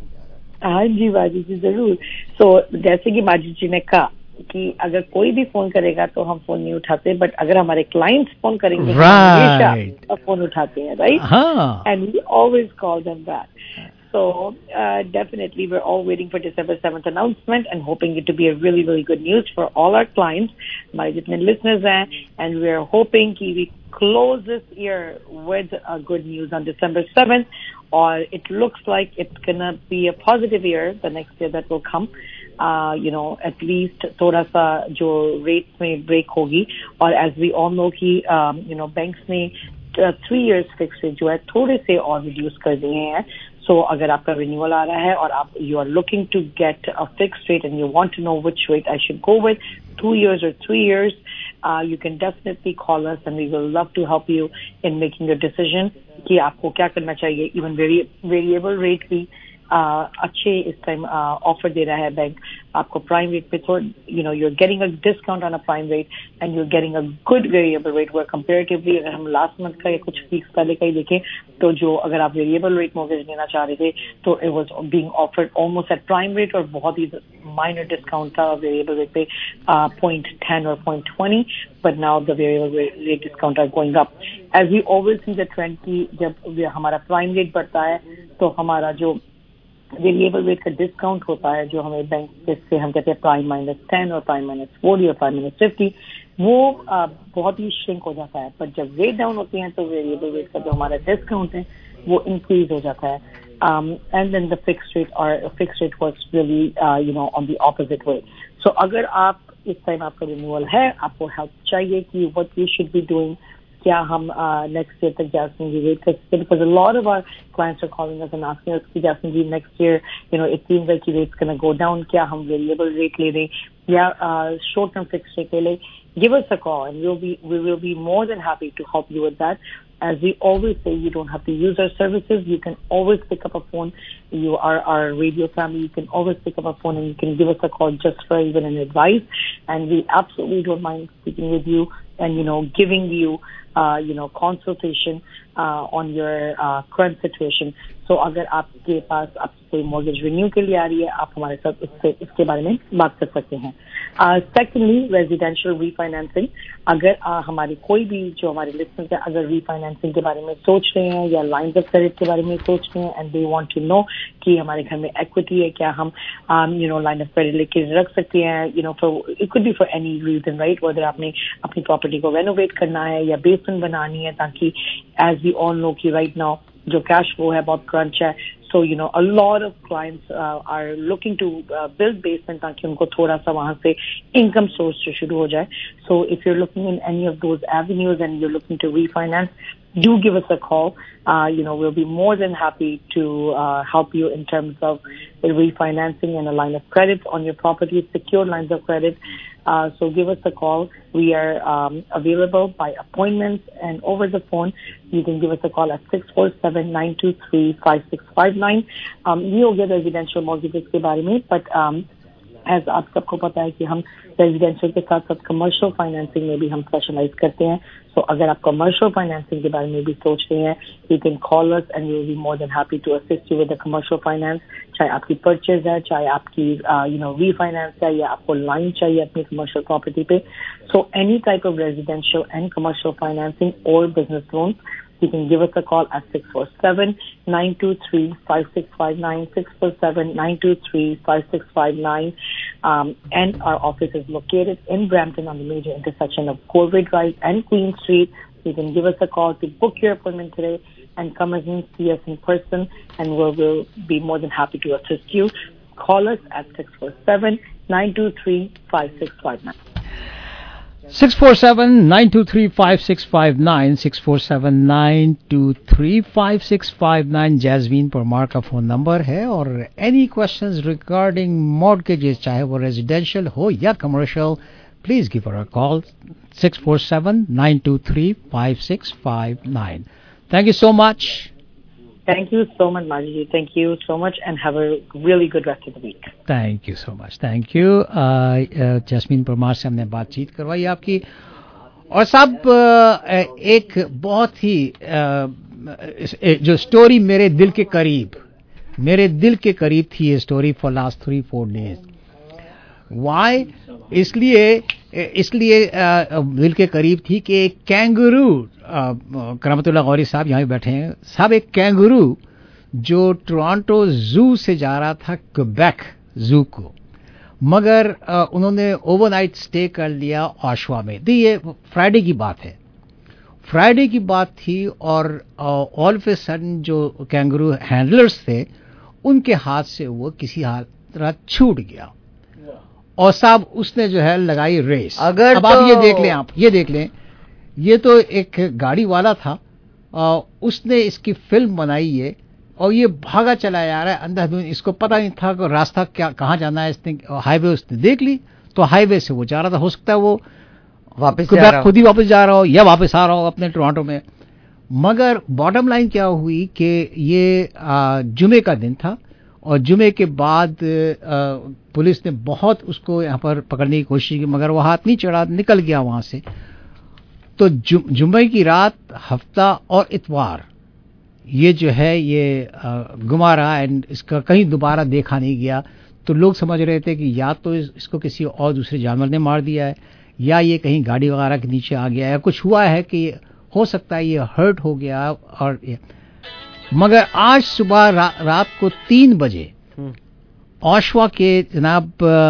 हाँ जी बाजी जी जरूर। So जैसे कि बाजी जी ने कहा कि अगर कोई भी फोन करेगा तो हम फोन नहीं उठाते, बट अगर हमारे क्लाइंट्स फोन करेंगे तो हमेशा फोन उठाते हैं, right? And we always call them back. So definitely we're all waiting for December 7th announcement and hoping it to be a really, really good news for all our clients, हमारे जितने listeners हैं, and we're hoping कि we close this year with good news on December 7th, or it looks like it's gonna be a positive year the next year that will come. You know, at least थोड़ा सा जो rates में break होगी, और as we all know कि you know banks ने 3 years fixed rate जो है थोड़े से और reduce कर दिए हैं. So अगर आपका renewal आ रहा है और आप you are looking to get a fixed rate and you want to know which rate I should go with, 2 years or 3 years, you can definitely call us and we will love to help you in making your decision कि आपको क्या करना चाहिए. Even variable rate भी अच्छे इस time offer दे रहा है बैंक आपको प्राइम रेट पे. थोड़ा you know you're getting a discount on a prime rate and you're getting a good variable rate where comparatively अगर हम लास्ट मंथ का या कुछ वीक्स पहले का ही देखें तो जो अगर आप वेरिएबल रेट मॉर्गेज लेना चाह रहे थे तो it was being offered almost at prime rate और बहुत ही minor discount था वेरिएबल रेट पे 0.10 or 0.20, but now the variable rate discount are going up. As we always see the trend की जब हमारा प्राइम रेट बढ़ता है तो हमारा जो वेरिएबल रेट का डिस्काउंट होता है जो हमें बैंक से हम कहते हैं प्राइम -10 और प्राइम -40 और प्राइम -50, वो बहुत ही श्रिंक हो जाता है. पर जब रेट डाउन होती हैं तो वेरिएबल रेट का जो हमारा डिस्काउंट है वो इंक्रीज हो जाता है. And then the fixed rate works really you know on the opposite way. So अगर आप इस टाइम आपका रिन्यूअल है, आपको हेल्प चाहिए कि what you should be doing, क्या हम नेक्स्ट ईयर तक जैस्मिन जी वेट कर सकते हैं, because a lot of our clients are calling us and asking us कि Jasmine ji next year you know it seems like rates gonna go down, क्या हम variable rate ले लें या शॉर्ट टर्म फिक्स रेट ले लें. Give us a call and we will be more than happy to help you with that. As we always say, you don't have to use our services. You can always pick up a phone. You are our radio family. You can always pick up a phone and you can give us a call just for even an advice. And we absolutely don't mind speaking with you and, you know, giving you, you know, consultation on your current situation. So अगर आपके पास आपसे mortgage renew के लिए आ रही है, आप हमारे साथ इसके बारे में बात कर सकते हैं. Secondly, residential refinancing. अगर हमारी कोई भी जो हमारे listeners हैं अगर refinancing के बारे में सोच रहे हैं या lines of credit के बारे में सोच रहे हैं and they want to know कि हमारे घर में equity है, क्या हम you know line of credit लेके रख सकते हैं, you know for it could be for any reason, right? whether आपने अपनी property को renovate करना है या basement बनानी है, ताकि as we all know कि right now जो cash flow है बहुत crunch है. So, you know, a lot of clients are looking to build basement ताकि उनको थोड़ा सा वहाँ से income source जो शुरू हो जाए. So, if you're looking in any of those avenues and you're looking to refinance, do give us a call. We'll be more than happy to help you in terms of refinancing and a line of credit on your property, secure lines of credit. So give us a call. We are available by appointments and over the phone. You can give us a call at 647-923-5659. ये हो गया residential mortgages के बारे में, but as आप सबको पता है कि हम रेजिडेंशियल के साथ साथ कमर्शियल फाइनेंसिंग में भी हम स्पेशलाइज करते हैं. सो अगर आप कमर्शियल फाइनेंसिंग के बारे में भी सोच रहे हैं, you can call us and we will be more than happy to assist you with the commercial finance. चाहे आपकी परचेज है, चाहे आपकी रीफाइनेंस है, या आपको लाइन चाहिए अपनी कमर्शियल प्रॉपर्टी पे. So any type of residential and commercial financing और business loans, you can give us a call at 647-923-5659, 647-923-5659. And our office is located in Brampton on the major intersection of Corway Drive and Queen Street. You can give us a call to book your appointment today and come and see us in person, and we'll be more than happy to assist you. Call us at 647-923-5659. 647-923-5659, 647-923-5659 Jasmine Parmar का phone number है. और any questions regarding mortgages, चाहे वो residential हो या commercial, please give us a call 647-923-5659. Thank you so much. Thank you so much, Margie. Thank you so much, and have a really good rest of the week. Thank you so much. Thank you. Jasmine Parmar से हमने बातचीत करवाई आपकी. और साहब एक बहुत ही जो स्टोरी मेरे दिल के करीब थी, ये story for last 3-4 days. Why? इसलिए दिल के करीब थी कि एक कैंगरू, करमतुल्लाह गौरी साहब यहाँ बैठे हैं साहब, एक कैंगरू जो टोरंटो जू से जा रहा था क्वेबेक जू को, मगर उन्होंने ओवरनाइट स्टे कर लिया ऑशवा में. ये फ्राइडे की बात थी और ऑल ऑफ ए सडन जो कैंगरू हैंडलर्स थे उनके हाथ से वो किसी तरह छूट गया और साहब उसने जो है लगाई रेस. अगर अब आप ये देख लें, ये तो एक गाड़ी वाला था, उसने इसकी फिल्म बनाई है और ये भागा चला जा रहा है अंधाधुंध. इसको पता नहीं था कि रास्ता कहाँ जाना है. इसने हाईवे उसने देख ली, तो हाईवे से वो जा रहा था. हो सकता है वो खुद ही वापस जा रहा हो या वापस आ रहा हो अपने टोरंटो में. मगर बॉटम लाइन क्या हुई कि ये जुमे का दिन था और जुमे के बाद पुलिस ने बहुत उसको यहाँ पर पकड़ने की कोशिश की, मगर वो हाथ नहीं चढ़ा, निकल गया वहां से. तो जुम्मे की रात, हफ्ता और इतवार ये जो है ये गुमा रहा एंड इसका कहीं दोबारा देखा नहीं गया. तो लोग समझ रहे थे कि या तो इसको किसी और दूसरे जानवर ने मार दिया है या ये कहीं गाड़ी वगैरह के नीचे आ गया है, कुछ हुआ है कि हो सकता है ये हर्ट हो गया. और मगर आज सुबह रात को 3 बजे ऑशवा के जनाब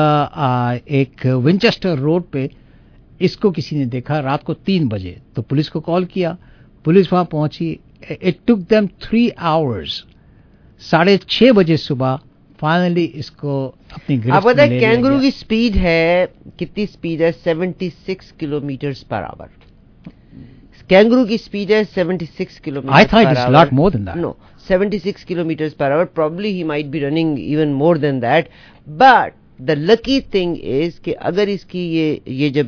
एक विंचेस्टर रोड पे इसको किसी ने देखा रात को 3 बजे. तो पुलिस को कॉल किया, पुलिस वहां पहुंची. It took them 3 hours. 6:30 बजे सुबह फाइनली इसको अपनी गिरफ्त में ले लिया. कैंगरू की स्पीड है, कितनी स्पीड है? 76 किलोमीटर्स पर आवर. कैंगरू की स्पीड है 76 kilometre. I thought it's a lot more than that. No, 76 kilometers per hour. Probably he might be running even more than that. But the lucky thing is कि अगर इसकी ये जब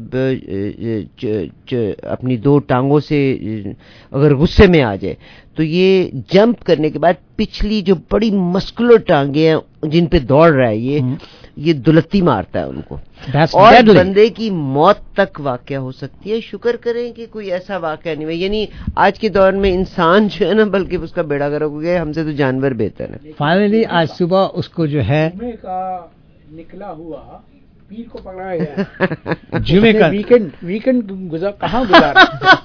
अपनी 2 टांगों से अगर गुस्से में आ जाए तो ये जंप करने के बाद पिछली जो बड़ी मस्कुलर टांगे हैं जिन पे दौड़ रहा है ये दुलत्ती मारता है उनको और deadly. बंदे की मौत तक वाकया हो सकती है. शुक्र करें कि कोई ऐसा वाकया नहीं है. यानी आज के दौर में इंसान जो है ना, बल्कि उसका बेड़ा गर्क हो गया, हमसे तो जानवर बेहतर है. फाइनली आज सुबह उसको जो है निकला हुआ पीर को पकड़ा गया. जुमे का वीकेंड कहाँ गुजारा?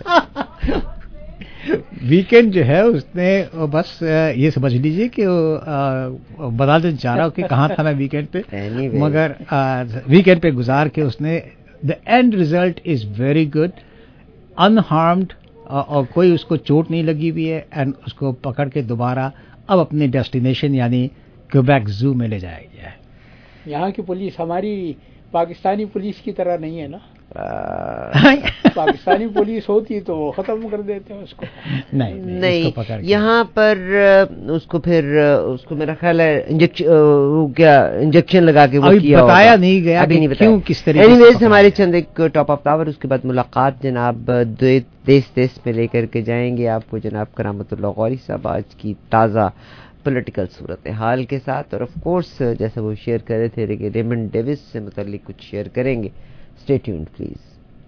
वीकेंड जो है उसने बस ये समझ लीजिए कि बता देना चाह रहा हूँ कि कहाँ था मैं वीकेंड पे. मगर वीकेंड पे गुजार के उसने the end result is very good, unharmed और कोई उसको चोट नहीं लगी हुई है. एंड उसको पकड़ के दोबारा अब अपने डेस्टिनेशन यानी क्वेबेक जू में ले जाया गया है. यहाँ की पुलिस हमारी पाकिस्तानी पुलिस की तरह नहीं है ना. पाकिस्तानी पुलिस होती तो वो खत्म कर देते हैं उसको। नहीं, यहाँ पर उसको मेरा ख्याल है इंजेक्शन लगा के वो किया, बताया नहीं गया अभी नहीं क्यों किस तरीके। एनीवेज हमारे चंद एक टॉप अप टावर, उसके बाद मुलाकात जनाब देश में लेकर के जाएंगे आपको जनाब करामतुल्लाह गौरी साहब आज की ताज़ा पॉलिटिकल सूरत हाल के साथ, और ऑफ कोर्स जैसे वो शेयर कर रहे थे कि रेमंड डेविस से मुताल्लिक कुछ शेयर करेंगे। Stay tuned please.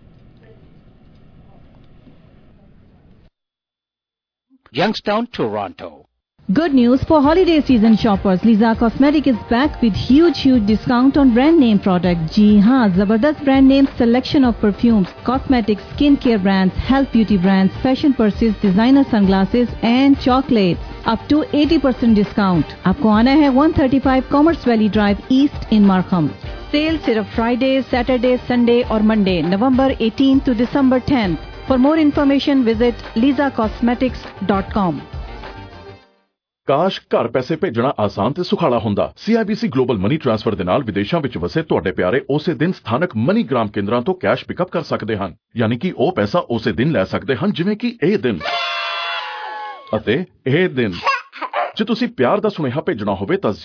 Youngstown, Toronto. Good news for holiday season shoppers. Liza Cosmetic is back with huge discount on brand name products. जी हाँ, जबरदस्त brand name selection of perfumes, cosmetics, skincare brands, health beauty brands, fashion purses, designer sunglasses and chocolates. Up to 80% discount. आपको आना है 135 Commerce Valley Drive East in Markham. Sale सिर्फ Friday, Saturday, Sunday और Monday, नवंबर 18 to December 10th. For more information, visit lizacosmetics.com. ਕਾਸ਼ ਘਰ ਪੈਸੇ ਭੇਜਣਾ ਆਸਾਨ ਤੇ ਸੁਖਾਲਾ ਹੁੰਦਾ। CIBC ਗਲੋਬਲ ਮਨੀ ਟ੍ਰਾਂਸਫਰ ਦੇ ਨਾਲ ਵਿਦੇਸ਼ਾਂ ਵਿੱਚ ਵਸੇ ਤੁਹਾਡੇ ਪਿਆਰੇ ਉਸੇ ਦਿਨ ਸਥਾਨਕ ਮਨੀਗ੍ਰਾਮ ਕੇਂਦਰਾਂ ਤੋਂ ਕੈਸ਼ ਪਿਕਅਪ ਕਰ ਸਕਦੇ ਹਨ, ਯਾਨੀ ਕਿ ਉਹ ਪੈਸਾ ਉਸੇ ਦਿਨ ਲੈ ਸਕਦੇ ਹਨ ਜਿਵੇਂ ਕਿ ਇਹ ਦਿਨ ਅਤੇ ਇਹ ਦਿਨ। ਜੇ ਤੁਸੀਂ ਪਿਆਰ ਦਾ ਸੁਨੇਹਾ ਭੇਜਣਾ ਹੋਵੇ ਤਾਂ